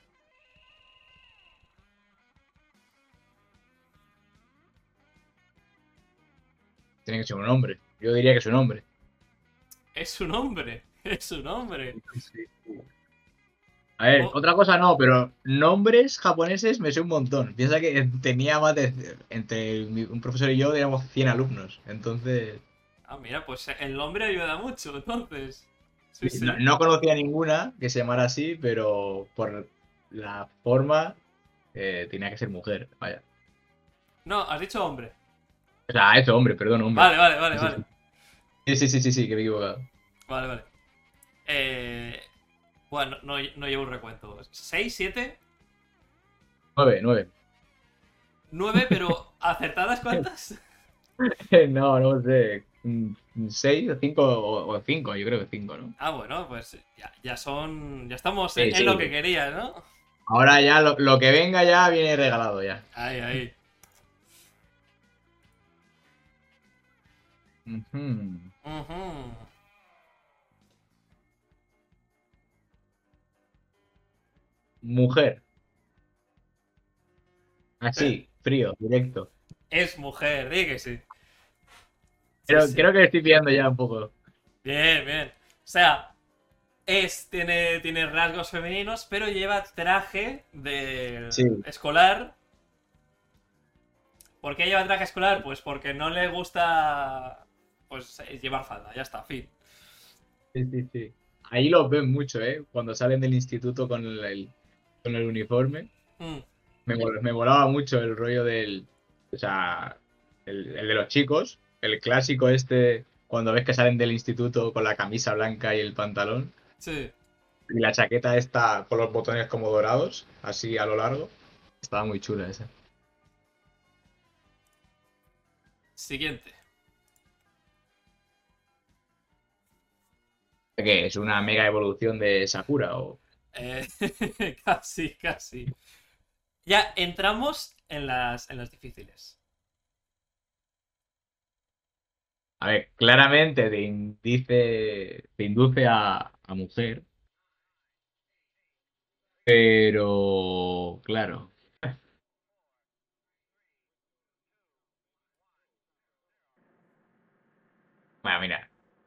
Tiene que ser un hombre. Yo diría que es un hombre. Es su nombre. Es su nombre. A ver, Oh, otra cosa no, pero nombres japoneses me sé un montón. Piensa que tenía más de. Entre mi- un profesor y yo teníamos cien alumnos. Entonces. ah, mira, pues el nombre ayuda mucho, entonces. Sí, Sí, no, sí. no conocía ninguna que se llamara así, pero por la forma eh, tenía que ser mujer. Vaya. No, has dicho hombre. O sea, eso, hombre, perdón, hombre. Vale, vale, vale, Sí, vale. sí, sí, sí, sí, sí, sí, que me he equivocado. Vale, vale. Eh, bueno, no, no llevo un recuento. ¿Seis, siete? Nueve, nueve. ¿Nueve? Pero ¿acertadas cuántas? No, no sé. mm, Seis o cinco, o, o cinco, yo creo que cinco, ¿no? Ah, bueno, pues ya, ya son. Ya estamos en, Sí, en lo que sí. querías, ¿no? Ahora ya lo, lo que venga ya viene regalado ya. Ahí, ahí. Ujú. Ujú. Mujer. Eh, Así, frío, directo. Es mujer, di que sí. Sí, Pero sí. creo que estoy pillando ya un poco. Bien, bien. O sea, es, tiene, tiene rasgos femeninos, pero lleva traje de Sí, escolar. ¿Por qué lleva traje escolar? Pues porque no le gusta pues llevar falda, ya está, fin. sí, sí, sí. Ahí los ven mucho, ¿eh? Cuando salen del instituto con el, el- con el uniforme. Mm, Me, mol- me molaba mucho el rollo del. O sea, el, el de los chicos. El clásico este, cuando ves que salen del instituto con la camisa blanca y el pantalón. sí. Y la chaqueta esta con los botones como dorados, así a lo largo. Estaba muy chula esa. Siguiente. ¿Qué? ¿Es una mega evolución de Sakura? O. Eh, casi, casi. Ya entramos en las, en las difíciles. A ver, claramente te indice, te induce a, a mujer, pero claro. Bueno, mira,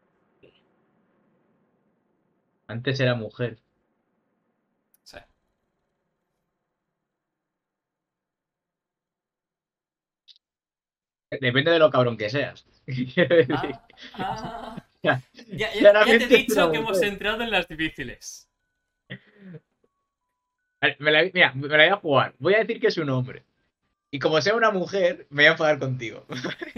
antes era mujer. Sí. Depende de lo cabrón que seas. Quiero decir, Ah, ah. ya- Ya, ya, ya te he claramente es una dicho que hemos mujer. entrado en las difíciles. Vale, me la, mira, me la voy a jugar. Voy a decir que es un hombre. Y como sea una mujer, me voy a enfadar contigo.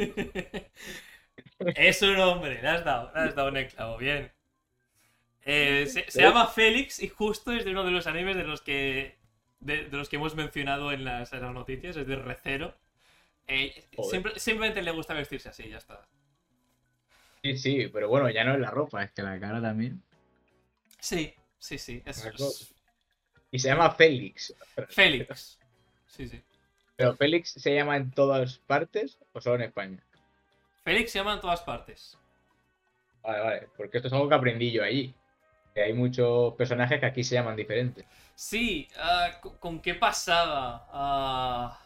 Es un hombre, le has dado, le has dado un clavo, bien. Eh, se, se llama Félix y justo es de uno de los animes de los que de, de los que hemos mencionado en las, en las noticias, es de Re:Zero. Eh, Joder. simple- simplemente le gusta vestirse así, ya está. Sí, sí, pero bueno, ya no es la ropa, es que la cara también. Sí, sí, sí, es, Una cosa. es Y se llama Félix. Félix. Sí, sí. Pero Félix se llama en todas partes o solo en España. Félix se llama en todas partes. Vale, vale, porque esto es algo que aprendí yo allí. Que hay muchos personajes que aquí se llaman diferentes. Sí, ah, ¿con, con qué pasaba? Ah,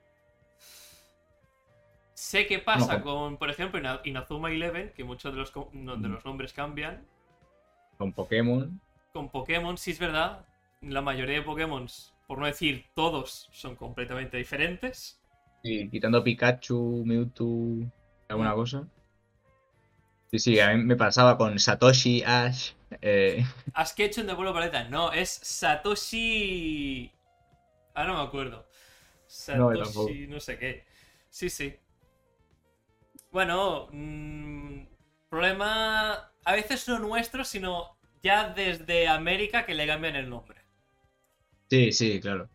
sé qué No, pasa con, con, por ejemplo, Ina- Inazuma Eleven, que muchos de los, co- no, de mm, los nombres cambian. con Pokémon. Con Pokémon, sí es verdad. La mayoría de Pokémon, por no decir todos, son completamente diferentes. Y quitando Pikachu, Mewtwo, alguna Mm. cosa. Sí, sí, a mí me pasaba con Satoshi, Ash. eh, Has que hecho en The Pueblo Paleta. No, es Satoshi. Ah, no me acuerdo. No, yo tampoco. Satoshi, no sé qué. Sí, sí. Bueno, mmm, problema a veces no nuestro, sino ya desde América que le cambian el nombre. Sí, sí, claro.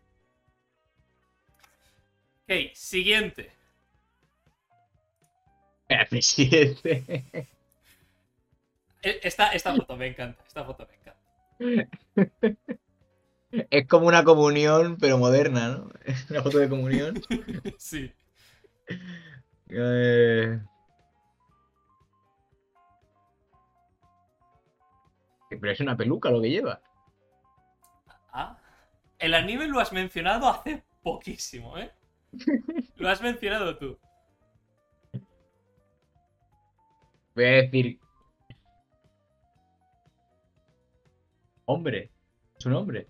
Ok, siguiente. El presidente. E- Esta, esta foto me encanta. Esta foto me encanta. Es como una comunión, pero moderna, ¿no? Una foto de comunión. Sí. Eh, Pero es una peluca lo que lleva. Ah. El anime lo has mencionado hace poquísimo, ¿eh? Lo has mencionado tú. Voy a decir, hombre. Es un hombre.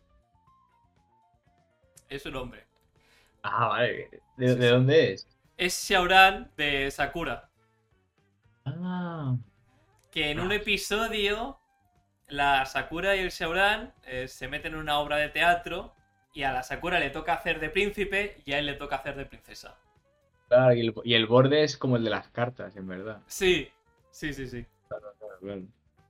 Es un hombre. Ah, vale. ¿De, Sí, de sí. dónde es? Es Xiaoran de Sakura. Ah, Que en un ostras. episodio la Sakura y el Xiaoran eh, se meten en una obra de teatro y a la Sakura le toca hacer de príncipe y a él le toca hacer de princesa. Claro, y el, y el borde es como el de las cartas, en verdad. Sí, sí, sí, sí. Claro, claro.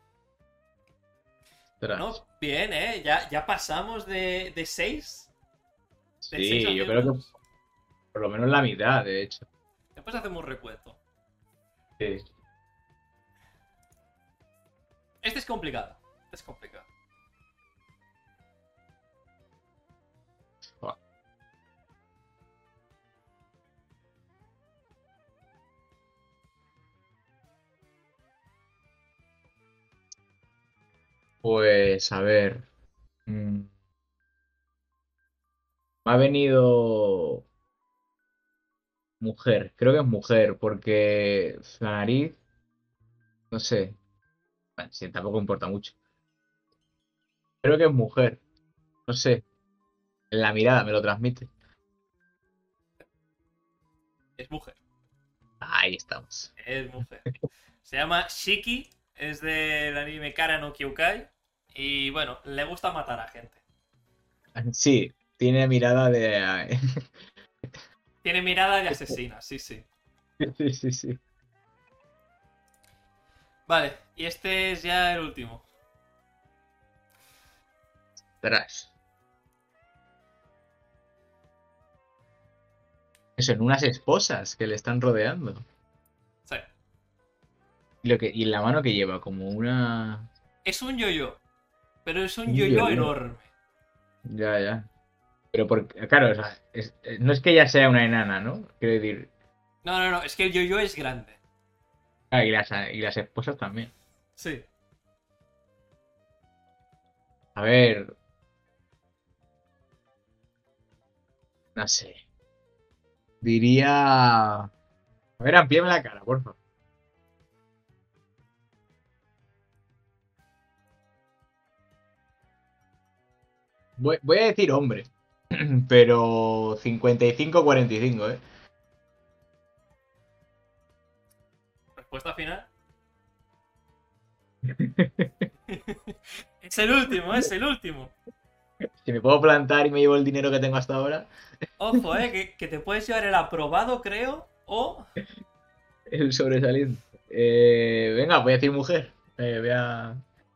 Bueno, Ostras. bien, ¿eh? Ya, ya pasamos de, de seis. De seis Sí, yo creo que aciertos. por lo menos la mitad, de hecho. Después hacemos un recuento. Sí. Este es complicado. Este es complicado. Buah. Pues a ver. mm, Me ha venido mujer. Creo que es mujer, porque la nariz, no sé. Bueno, sí, tampoco importa mucho. Creo que es mujer. No sé. La mirada me lo transmite. Es mujer. Ahí estamos. Es mujer. Se llama Shiki. Es del anime Kara no Kyukai. Y bueno, le gusta matar a gente. Sí, tiene mirada de. Tiene mirada de asesina, sí, sí. Sí, sí, sí. Vale, y este es ya el último. Tras. Son unas esposas que le están rodeando. Sí. Y, lo que, y en la mano que lleva, como una. Es un yo-yo, pero es un Un yo-yo yo-yo. enorme. Ya, ya. Pero porque, claro, o sea, es- eh, no es que ella sea una enana, ¿no? Quiero decir. No, no, no, es que el yo-yo es grande. Ah, y las, y las esposas también. Sí. A ver, no sé. Diría. A ver, amplíame la cara, por favor. Voy, voy a decir hombre, pero cincuenta y cinco cuarenta y cinco, ¿eh? Respuesta final. Es el último, es el último. Si me puedo plantar y me llevo el dinero que tengo hasta ahora, Ojo, eh, que, que te puedes llevar el aprobado, creo, o... el sobresaliente. Eh, venga, voy a decir mujer. Eh, voy a...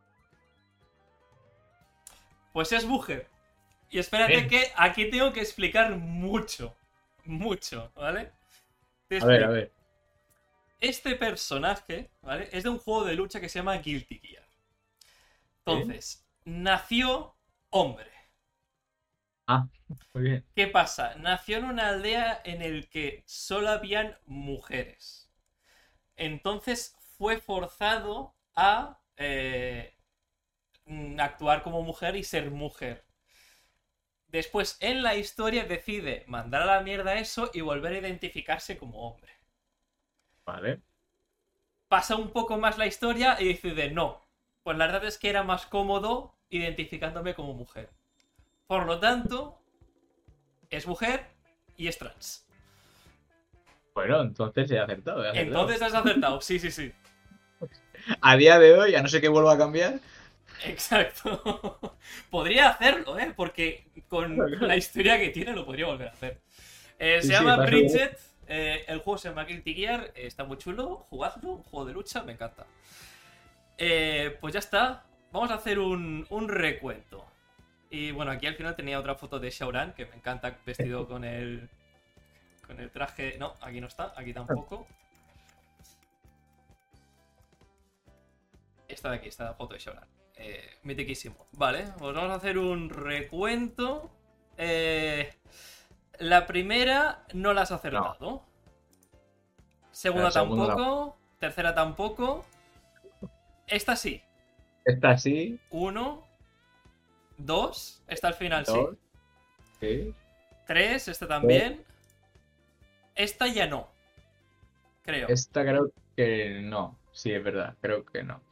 Pues es mujer. Y espérate Bien. que aquí tengo que explicar mucho. Mucho, ¿vale? Te A ver, a explico. ver. Este personaje, ¿vale? Es de un juego de lucha que se llama Guilty Gear. ¿Sí? Entonces, nació hombre. Ah, muy bien. ¿Qué pasa? Nació en una aldea en el que solo habían mujeres. Entonces fue forzado a eh, mm, actuar como mujer y ser mujer. Después, en la historia, decide mandar a la mierda eso y volver a identificarse como hombre. Vale. Pasa un poco más la historia y decide no. Pues la verdad es que era más cómodo identificándome como mujer. Por lo tanto, es mujer y es trans. Bueno, entonces he acertado, he acertado. Entonces has acertado, sí, sí, sí. A día de hoy, a no ser que vuelva a cambiar. Exacto. Podría hacerlo, ¿eh? Porque con la historia que tiene lo podría volver a hacer. Eh, se Sí, sí, llama paso de... Bridget. Eh, el juego se llama Guilty Gear. Eh, está muy chulo. Jugadlo. Un juego de lucha. Me encanta. Eh, pues ya está. Vamos a hacer un, un recuento. Y bueno, aquí al final tenía otra foto de Shauran, que me encanta vestido con el. Con el traje. No, aquí no está. Aquí tampoco. Esta de aquí, esta la foto de Shauran. Eh, mitiquísimo. Vale, pues vamos a hacer un recuento. Eh, la primera no la has acertado. No, Segunda la segunda no. tampoco. Tercera tampoco. Esta sí. Esta sí, Uno. Dos. Esta al final sí. dos, sí, Tres. Esta tres. también. Esta ya no. Creo. Esta creo que no. Sí, es verdad, creo que no.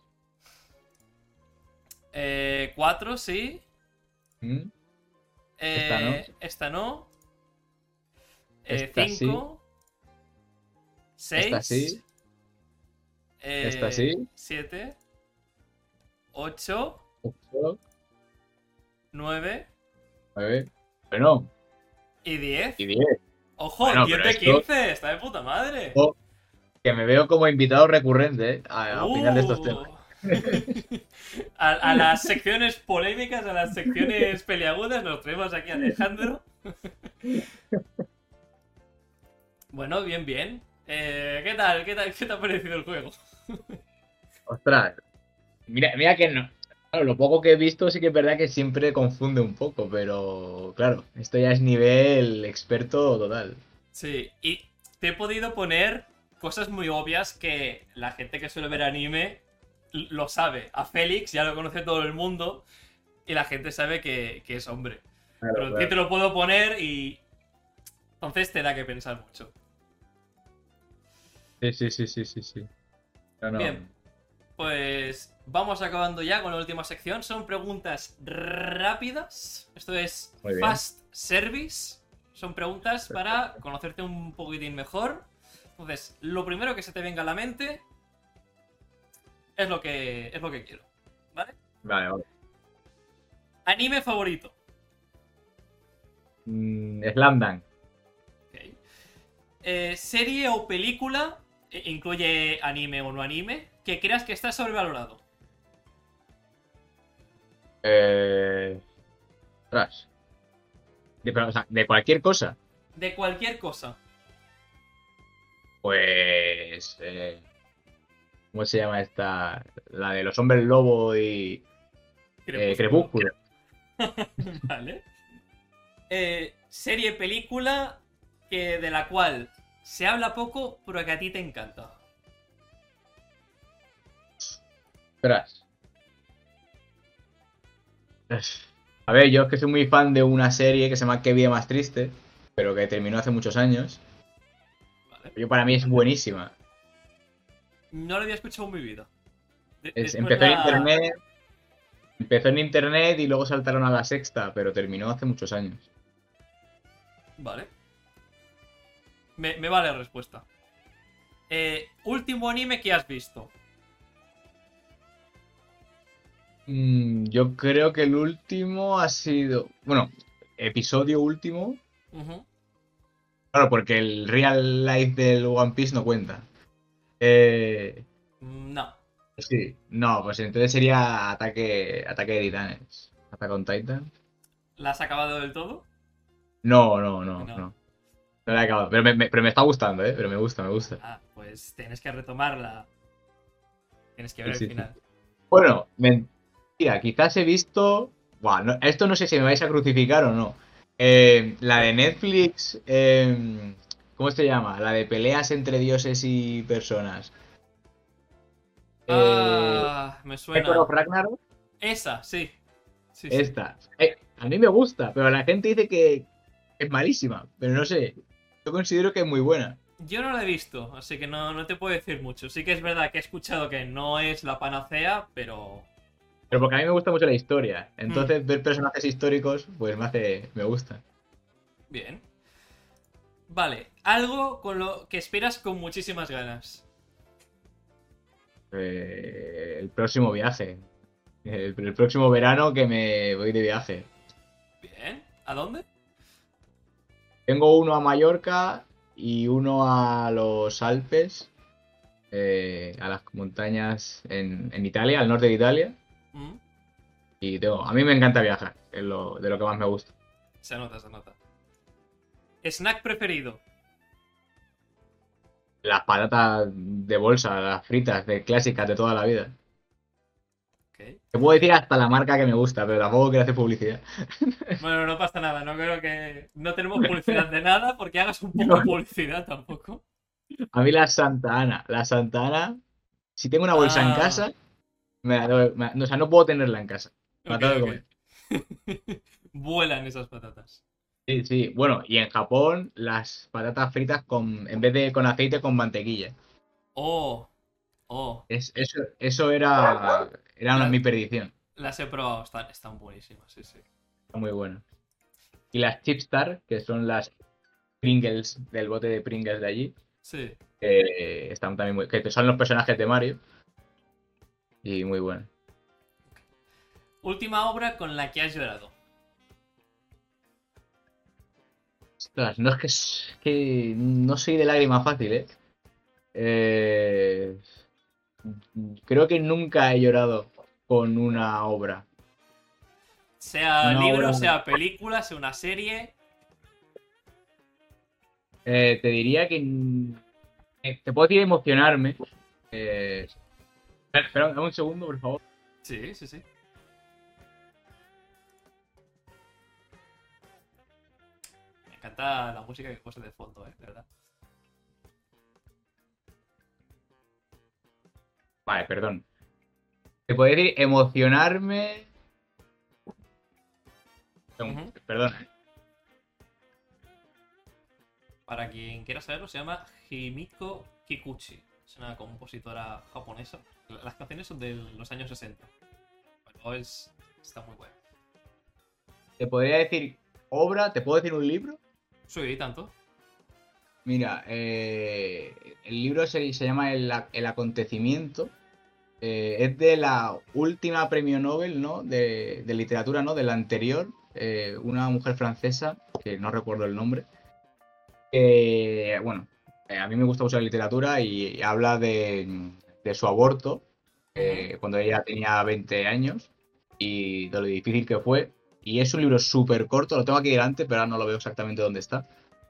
Eh, cuatro, sí. ¿Mm? Esta no. Eh, esta no. Eh, Esta sí, cinco. esta Seis. sí, esta Eh, sí. siete. Ocho. Ocho, Nueve. nueve. Bueno, Y diez. y diez. Ojo, Bueno, diez pero de esto, quince. Está de puta madre. esto que me veo como invitado recurrente, ¿eh? a, a opinar de estos Uh. temas. a, a las secciones polémicas, a las secciones peliagudas, nos traemos aquí a Alejandro. Bueno, bien, bien. Eh, ¿Qué tal? ¿Qué tal? ¿Qué te ha parecido el juego? Ostras, mira, mira que no. Claro, lo poco que he visto sí que es verdad que siempre confunde un poco, pero claro, esto ya es nivel experto total. Sí, y te he podido poner cosas muy obvias que la gente que suele ver anime l- lo sabe. A Félix ya lo conoce todo el mundo y la gente sabe que, que es hombre. Claro, Pero a ti te claro. lo puedo poner y entonces te da que pensar mucho. Sí, sí, sí, sí, sí, sí. No, no. Bien, pues vamos acabando ya con la última sección. Son preguntas rápidas. Esto es Muy bien. Fast Service. Son preguntas para conocerte un poquitín mejor. Entonces, lo primero que se te venga a la mente es lo que, es lo que quiero. ¿Vale? Vale, vale. Anime favorito. Mm, Slam Dunk. Ok. Eh, serie o película, eh, incluye anime o no anime, que creas que está sobrevalorado. Eh... Ostras. De, pero, o sea, de cualquier cosa. De cualquier cosa. Pues. Eh, ¿cómo se llama esta? La de los hombres lobo y. Eh, Crepúsculo. Crepúsculo. Vale. Eh, serie, película que, de la cual se habla poco, pero que a ti te encanta. Ostras. A ver, yo es que soy muy fan de una serie que se llama Qué vida más triste, pero que terminó hace muchos años. Vale. Yo para mí es buenísima. No lo había escuchado en mi vida. De- Es- después empezó en la... internet. Empezó en internet y luego saltaron a la sexta, pero terminó hace muchos años. Vale. Me, me vale la respuesta. Eh, último anime que has visto. Mm, yo creo que el último ha sido. Bueno, episodio último. Ujú. Claro, porque el real life del One Piece no cuenta. Eh, No. sí, no, pues entonces sería Ataque, Ataque de Titanes. Attack on Titan. ¿La has acabado del todo? No, no, no, No. no. No la he acabado. Pero me, me- pero me está gustando, ¿eh? Pero me gusta, me gusta. Ah, pues tienes que retomarla. Tienes que ver Sí, el sí, sí. final. Bueno, mentira, quizás he visto. Buah, no- esto no sé si me vais a crucificar o no. Eh, la de Netflix. eh, ¿cómo se llama? La de peleas entre dioses y personas. Eh, Ah, me Record of suena. Ragnarok. Esa, sí. Sí, sí. Esta. Eh, a mí me gusta, pero la gente dice que es malísima. Pero no sé. Yo considero que es muy buena. Yo no la he visto, así que no, no te puedo decir mucho. Sí que es verdad que he escuchado que no es la panacea, pero... Pero porque a mí me gusta mucho la historia. Hmm, Entonces, ver personajes históricos, pues me hace. Me gusta. bien. Vale, algo con lo que esperas con muchísimas ganas. Eh, el próximo viaje. El, el próximo verano que me voy de viaje. Bien. ¿A dónde? Tengo uno a Mallorca y uno a los Alpes, eh, a las montañas en, en Italia, al norte de Italia. Mm, Y tengo, a mí me encanta viajar, es lo, de lo que más me gusta. se nota, se nota. Snack preferido. Las patatas de bolsa, las fritas, de clásicas de toda la vida. Ok. Te puedo decir hasta la marca que me gusta, pero tampoco quiero hacer publicidad. Bueno, no pasa nada, no creo que... No tenemos publicidad de nada porque hagas un poco de publicidad tampoco. A mí la Santa Ana, la Santa Ana, si tengo una bolsa en Ah, casa, me la doy- me- no, o sea, no puedo tenerla en casa. Me la ok, tengo que comer. ok. Vuelan esas patatas. Sí, sí. Bueno, y en Japón las patatas fritas con, en vez de con aceite, con mantequilla. Oh, oh. Es, eso, eso era, era una- La- mi perdición. las he probado, están, están buenísimas, sí, sí. Está muy bueno. Y las Chipstar, que son las Pringles del bote de Pringles de allí, Sí. eh, están también muy, que son los personajes de Mario y muy buenas. Última obra con la que has llorado. Ostras, no es que, es que no soy de lágrima fácil, ¿eh? Eh, Creo que nunca he llorado con una obra. Sea Una obra, libro, sea película, sea una serie. eh, te diría que mm, eh, te puedo decir emocionarme. Eh, espera, espera, dame un segundo, por favor. Sí, sí, sí. Me encanta la música que puse de fondo, eh, de verdad. Vale, perdón. Te puedo decir emocionarme. Ujú. Perdón. Para quien quiera saberlo, se llama Himiko Kikuchi. Es una compositora japonesa. Las canciones son de los años sesenta. Bueno, es... está muy buena. Te podría decir obra, te puedo decir un libro. Sí, tanto. Mira, eh, el libro se, se llama El, El Acontecimiento. Eh, es de la última premio Nobel, ¿no? De, de literatura, ¿no? De la anterior. Eh, una mujer francesa, que no recuerdo el nombre. Que, bueno, eh, a mí me gusta mucho la literatura y, y habla de, de su aborto Ujú. eh, cuando ella tenía veinte años y de lo difícil que fue. Y es un libro súper corto, lo tengo aquí delante, pero ahora no lo veo exactamente dónde está.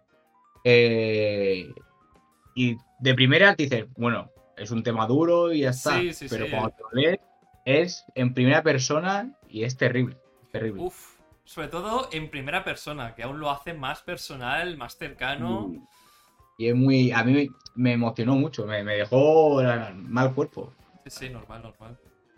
Eh, y de primera te dices, bueno, es un tema duro y ya está. Sí, sí, Pero sí. cuando te lo lees, es en primera persona y es terrible. Terrible. Uf. Sobre todo en primera persona, que aún lo hace más personal, más cercano. Y, y es muy. A mí me, me emocionó mucho, me, me dejó la- mal cuerpo. Sí, sí, normal, normal.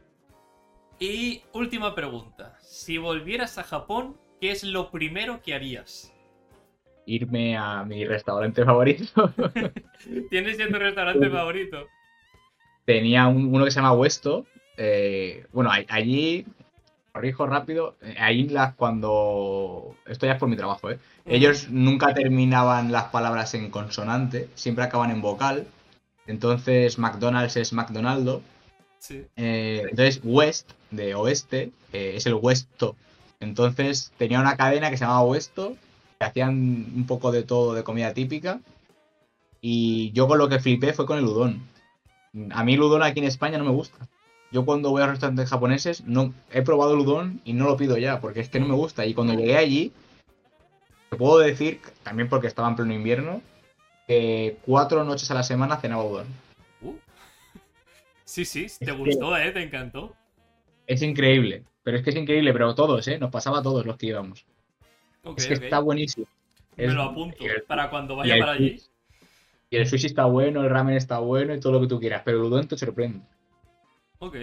Y última pregunta. Si volvieras a Japón, ¿qué es lo primero que harías? Irme a mi restaurante favorito. ¿Tienes ya tu restaurante favorito? Tenía un- uno que se llama Huesto. eh, bueno, a- allí corrijo rápido, eh, a Inlas cuando... Esto ya es por mi trabajo, ¿eh? Ujú. Ellos nunca terminaban las palabras en consonante, siempre acaban en vocal. Entonces McDonald's es McDonaldo. Sí. Eh, entonces West, de oeste, eh, es el Westo. Entonces tenía una cadena que se llamaba Westo, que hacían un poco de todo de comida típica. Y yo con lo que flipé fue con el udon. A mí el udon aquí en España no me gusta. Yo cuando voy a restaurantes japoneses no he probado el udon y no lo pido ya, porque es que no me Mm. gusta. Y cuando llegué allí, te puedo decir, también porque estaba en pleno invierno, que cuatro noches a la semana cenaba udon. Uh. Sí, sí, te Es que gustó, ¿eh? Te encantó. es increíble. Pero es que es increíble, pero todos, ¿eh? Nos pasaba a todos los que íbamos. Ok, Es que ok. está buenísimo. Me Es, lo y, apunto el, para cuando y vaya el para allí. sushi, y el sushi está bueno, el ramen está bueno y todo lo que tú quieras, pero el udon te sorprende. Ok.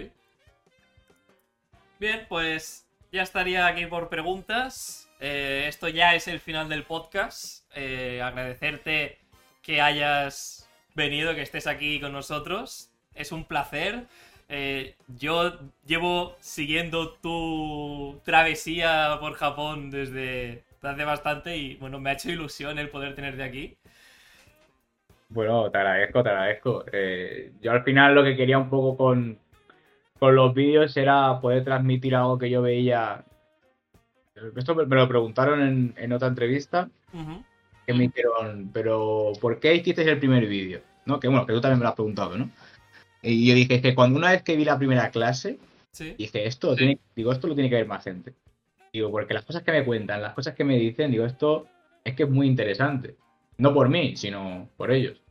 Bien, pues ya estaría aquí por preguntas. Eh, esto ya es el final del podcast. Eh, agradecerte que hayas venido, que estés aquí con nosotros. Es un placer. Eh, yo llevo siguiendo tu travesía por Japón desde hace bastante y bueno, me ha hecho ilusión el poder tenerte aquí. Bueno, te agradezco, te agradezco. Eh, yo al final lo que quería un poco con, con los vídeos era poder transmitir algo que yo veía. Esto me, me lo preguntaron en, en otra entrevista, Ujú. que me dijeron, pero ¿por qué hiciste el primer vídeo? ¿No? Que bueno, que tú también me lo has preguntado, ¿no? Y yo dije, es que cuando una vez que vi la primera clase, Sí. dije, esto lo tiene, digo, esto lo tiene que ver más gente. Digo, porque las cosas que me cuentan, las cosas que me dicen, digo, esto es que es muy interesante. No por mí, sino por ellos.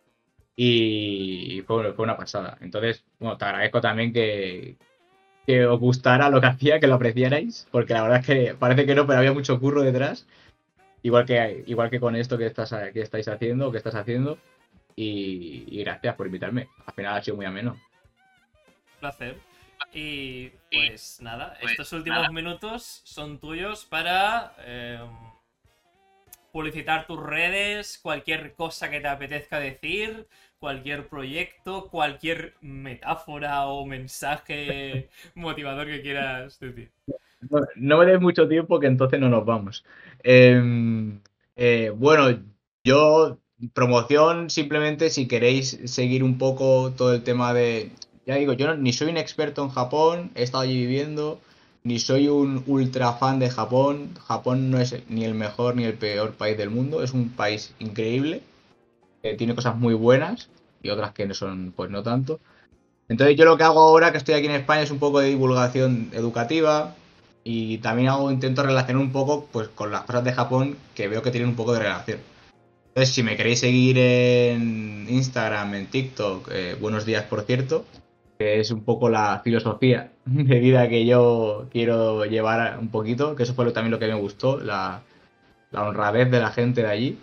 Y fue, fue una pasada. Entonces, bueno, te agradezco también que, que os gustara lo que hacía, que lo apreciarais, porque la verdad es que parece que no, pero había mucho curro detrás, igual que, igual que con esto que, estás, que estáis haciendo, que estás haciendo, y, y gracias por invitarme. Al final ha sido muy ameno. Placer. Y pues nada, estos últimos minutos son tuyos para eh, publicitar tus redes, cualquier cosa que te apetezca decir, cualquier proyecto, cualquier metáfora o mensaje motivador que quieras decir. No, no me des mucho tiempo que entonces no nos vamos. Eh, eh, bueno, yo, promoción, simplemente si queréis seguir un poco todo el tema de... Ya digo, yo no- ni soy un experto en Japón, he estado allí viviendo, ni soy un ultra fan de Japón. Japón no es ni el mejor ni el peor país del mundo, es un país increíble, que tiene cosas muy buenas y otras que no son, pues no tanto. Entonces yo lo que hago ahora que estoy aquí en España es un poco de divulgación educativa y también hago intento relacionar un poco pues con las cosas de Japón que veo que tienen un poco de relación. Entonces si me queréis seguir en Instagram, en TikTok, eh, buenos días por cierto, que es un poco la filosofía de vida que yo quiero llevar un poquito, que eso fue lo- también lo que me gustó, la, la honradez de la gente de allí.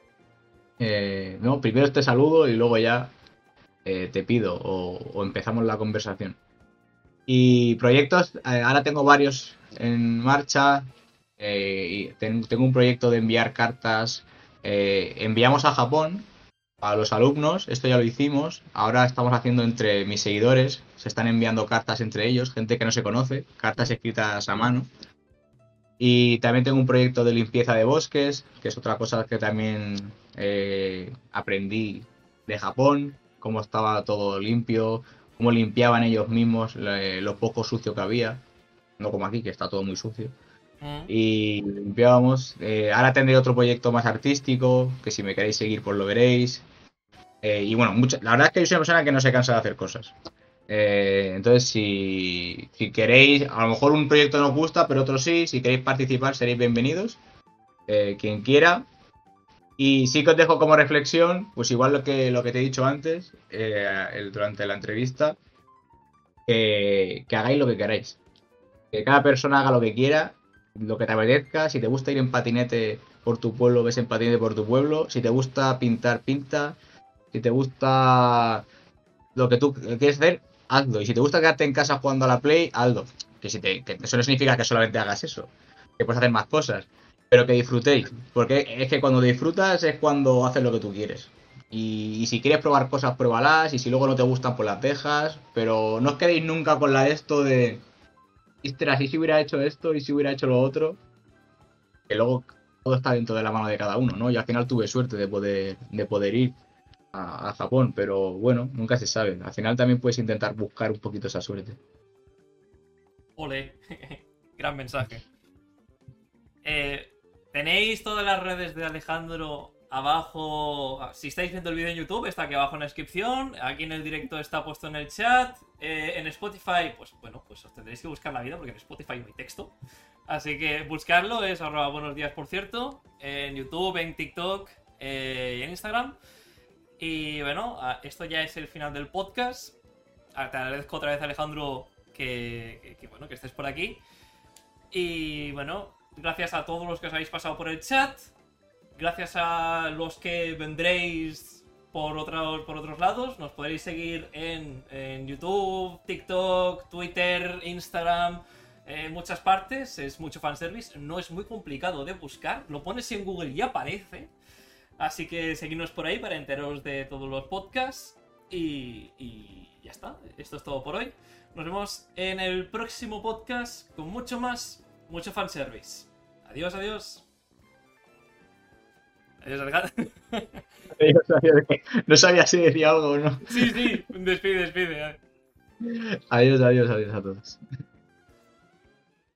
Eh, no, primero te saludo y luego ya eh, te pido o, o empezamos la conversación. Y proyectos, eh, ahora tengo varios en marcha. Eh, y ten- tengo un proyecto de enviar cartas. Eh, enviamos a Japón a los alumnos, esto ya lo hicimos. Ahora estamos haciendo entre mis seguidores, se están enviando cartas entre ellos, gente que no se conoce, cartas escritas a mano. Y también tengo un proyecto de limpieza de bosques, que es otra cosa que también eh, aprendí de Japón, cómo estaba todo limpio, cómo limpiaban ellos mismos eh, lo poco sucio que había, no como aquí, que está todo muy sucio. Mm. Y limpiábamos. Eh, ahora tendré otro proyecto más artístico, que si me queréis seguir, pues lo veréis. Eh, y bueno, mucha- la verdad es que yo soy una persona que no se cansa de hacer cosas. Eh, entonces, si, si queréis, a lo mejor un proyecto no os gusta, pero otro sí, si queréis participar, seréis bienvenidos, eh, quien quiera. Y sí que os dejo como reflexión, pues igual lo que, lo que te he dicho antes, eh, el- durante la entrevista, que, que hagáis lo que queráis. Que cada persona haga lo que quiera, lo que te apetezca. Si te gusta ir en patinete por tu pueblo, ves en patinete por tu pueblo. Si te gusta pintar, pinta. Si te gusta lo que tú quieres hacer, hazlo. Y si te gusta quedarte en casa jugando a la Play, hazlo. Que, si te, que eso no significa que solamente hagas eso, que puedes hacer más cosas, pero que disfrutéis. Porque es que cuando disfrutas es cuando haces lo que tú quieres. Y, y si quieres probar cosas, pruébalas. Y si luego no te gustan, pues las dejas. Pero no os quedéis nunca con la de esto de, ostras, y si hubiera hecho esto, y si hubiera hecho lo otro, que luego todo está dentro de la mano de cada uno, ¿no? Y al final tuve suerte de poder, de poder ir a, a Japón, pero bueno, nunca se sabe. Al final también puedes intentar buscar un poquito esa suerte. Ole, gran mensaje. Eh, Tenéis todas las redes de Alejandro abajo. Si estáis viendo el vídeo en YouTube, está aquí abajo en la descripción. Aquí en el directo está puesto en el chat. Eh, en Spotify, pues bueno, pues os tendréis que buscar la vida porque en Spotify no hay texto. Así que buscarlo, es arroba buenos días, por cierto. En YouTube, en TikTok eh, y en Instagram. Y bueno, esto ya es el final del podcast. Te agradezco otra vez, Alejandro, que, que, que bueno, que estés por aquí. Y bueno, gracias a todos los que os habéis pasado por el chat. Gracias a los que vendréis por otros, por otros lados. Nos podréis seguir en, en YouTube, TikTok, Twitter, Instagram, en muchas partes. Es mucho fanservice. No es muy complicado de buscar. Lo pones en Google y aparece. Así que seguidnos por ahí para enteraros de todos los podcasts. Y, y ya está. Esto es todo por hoy. Nos vemos en el próximo podcast con mucho más, mucho fanservice. Adiós, adiós. Adiós, Alejandro. No sabía, no sabía si decía algo o no. Sí, sí, despide, despide. Adiós, adiós, adiós a todos.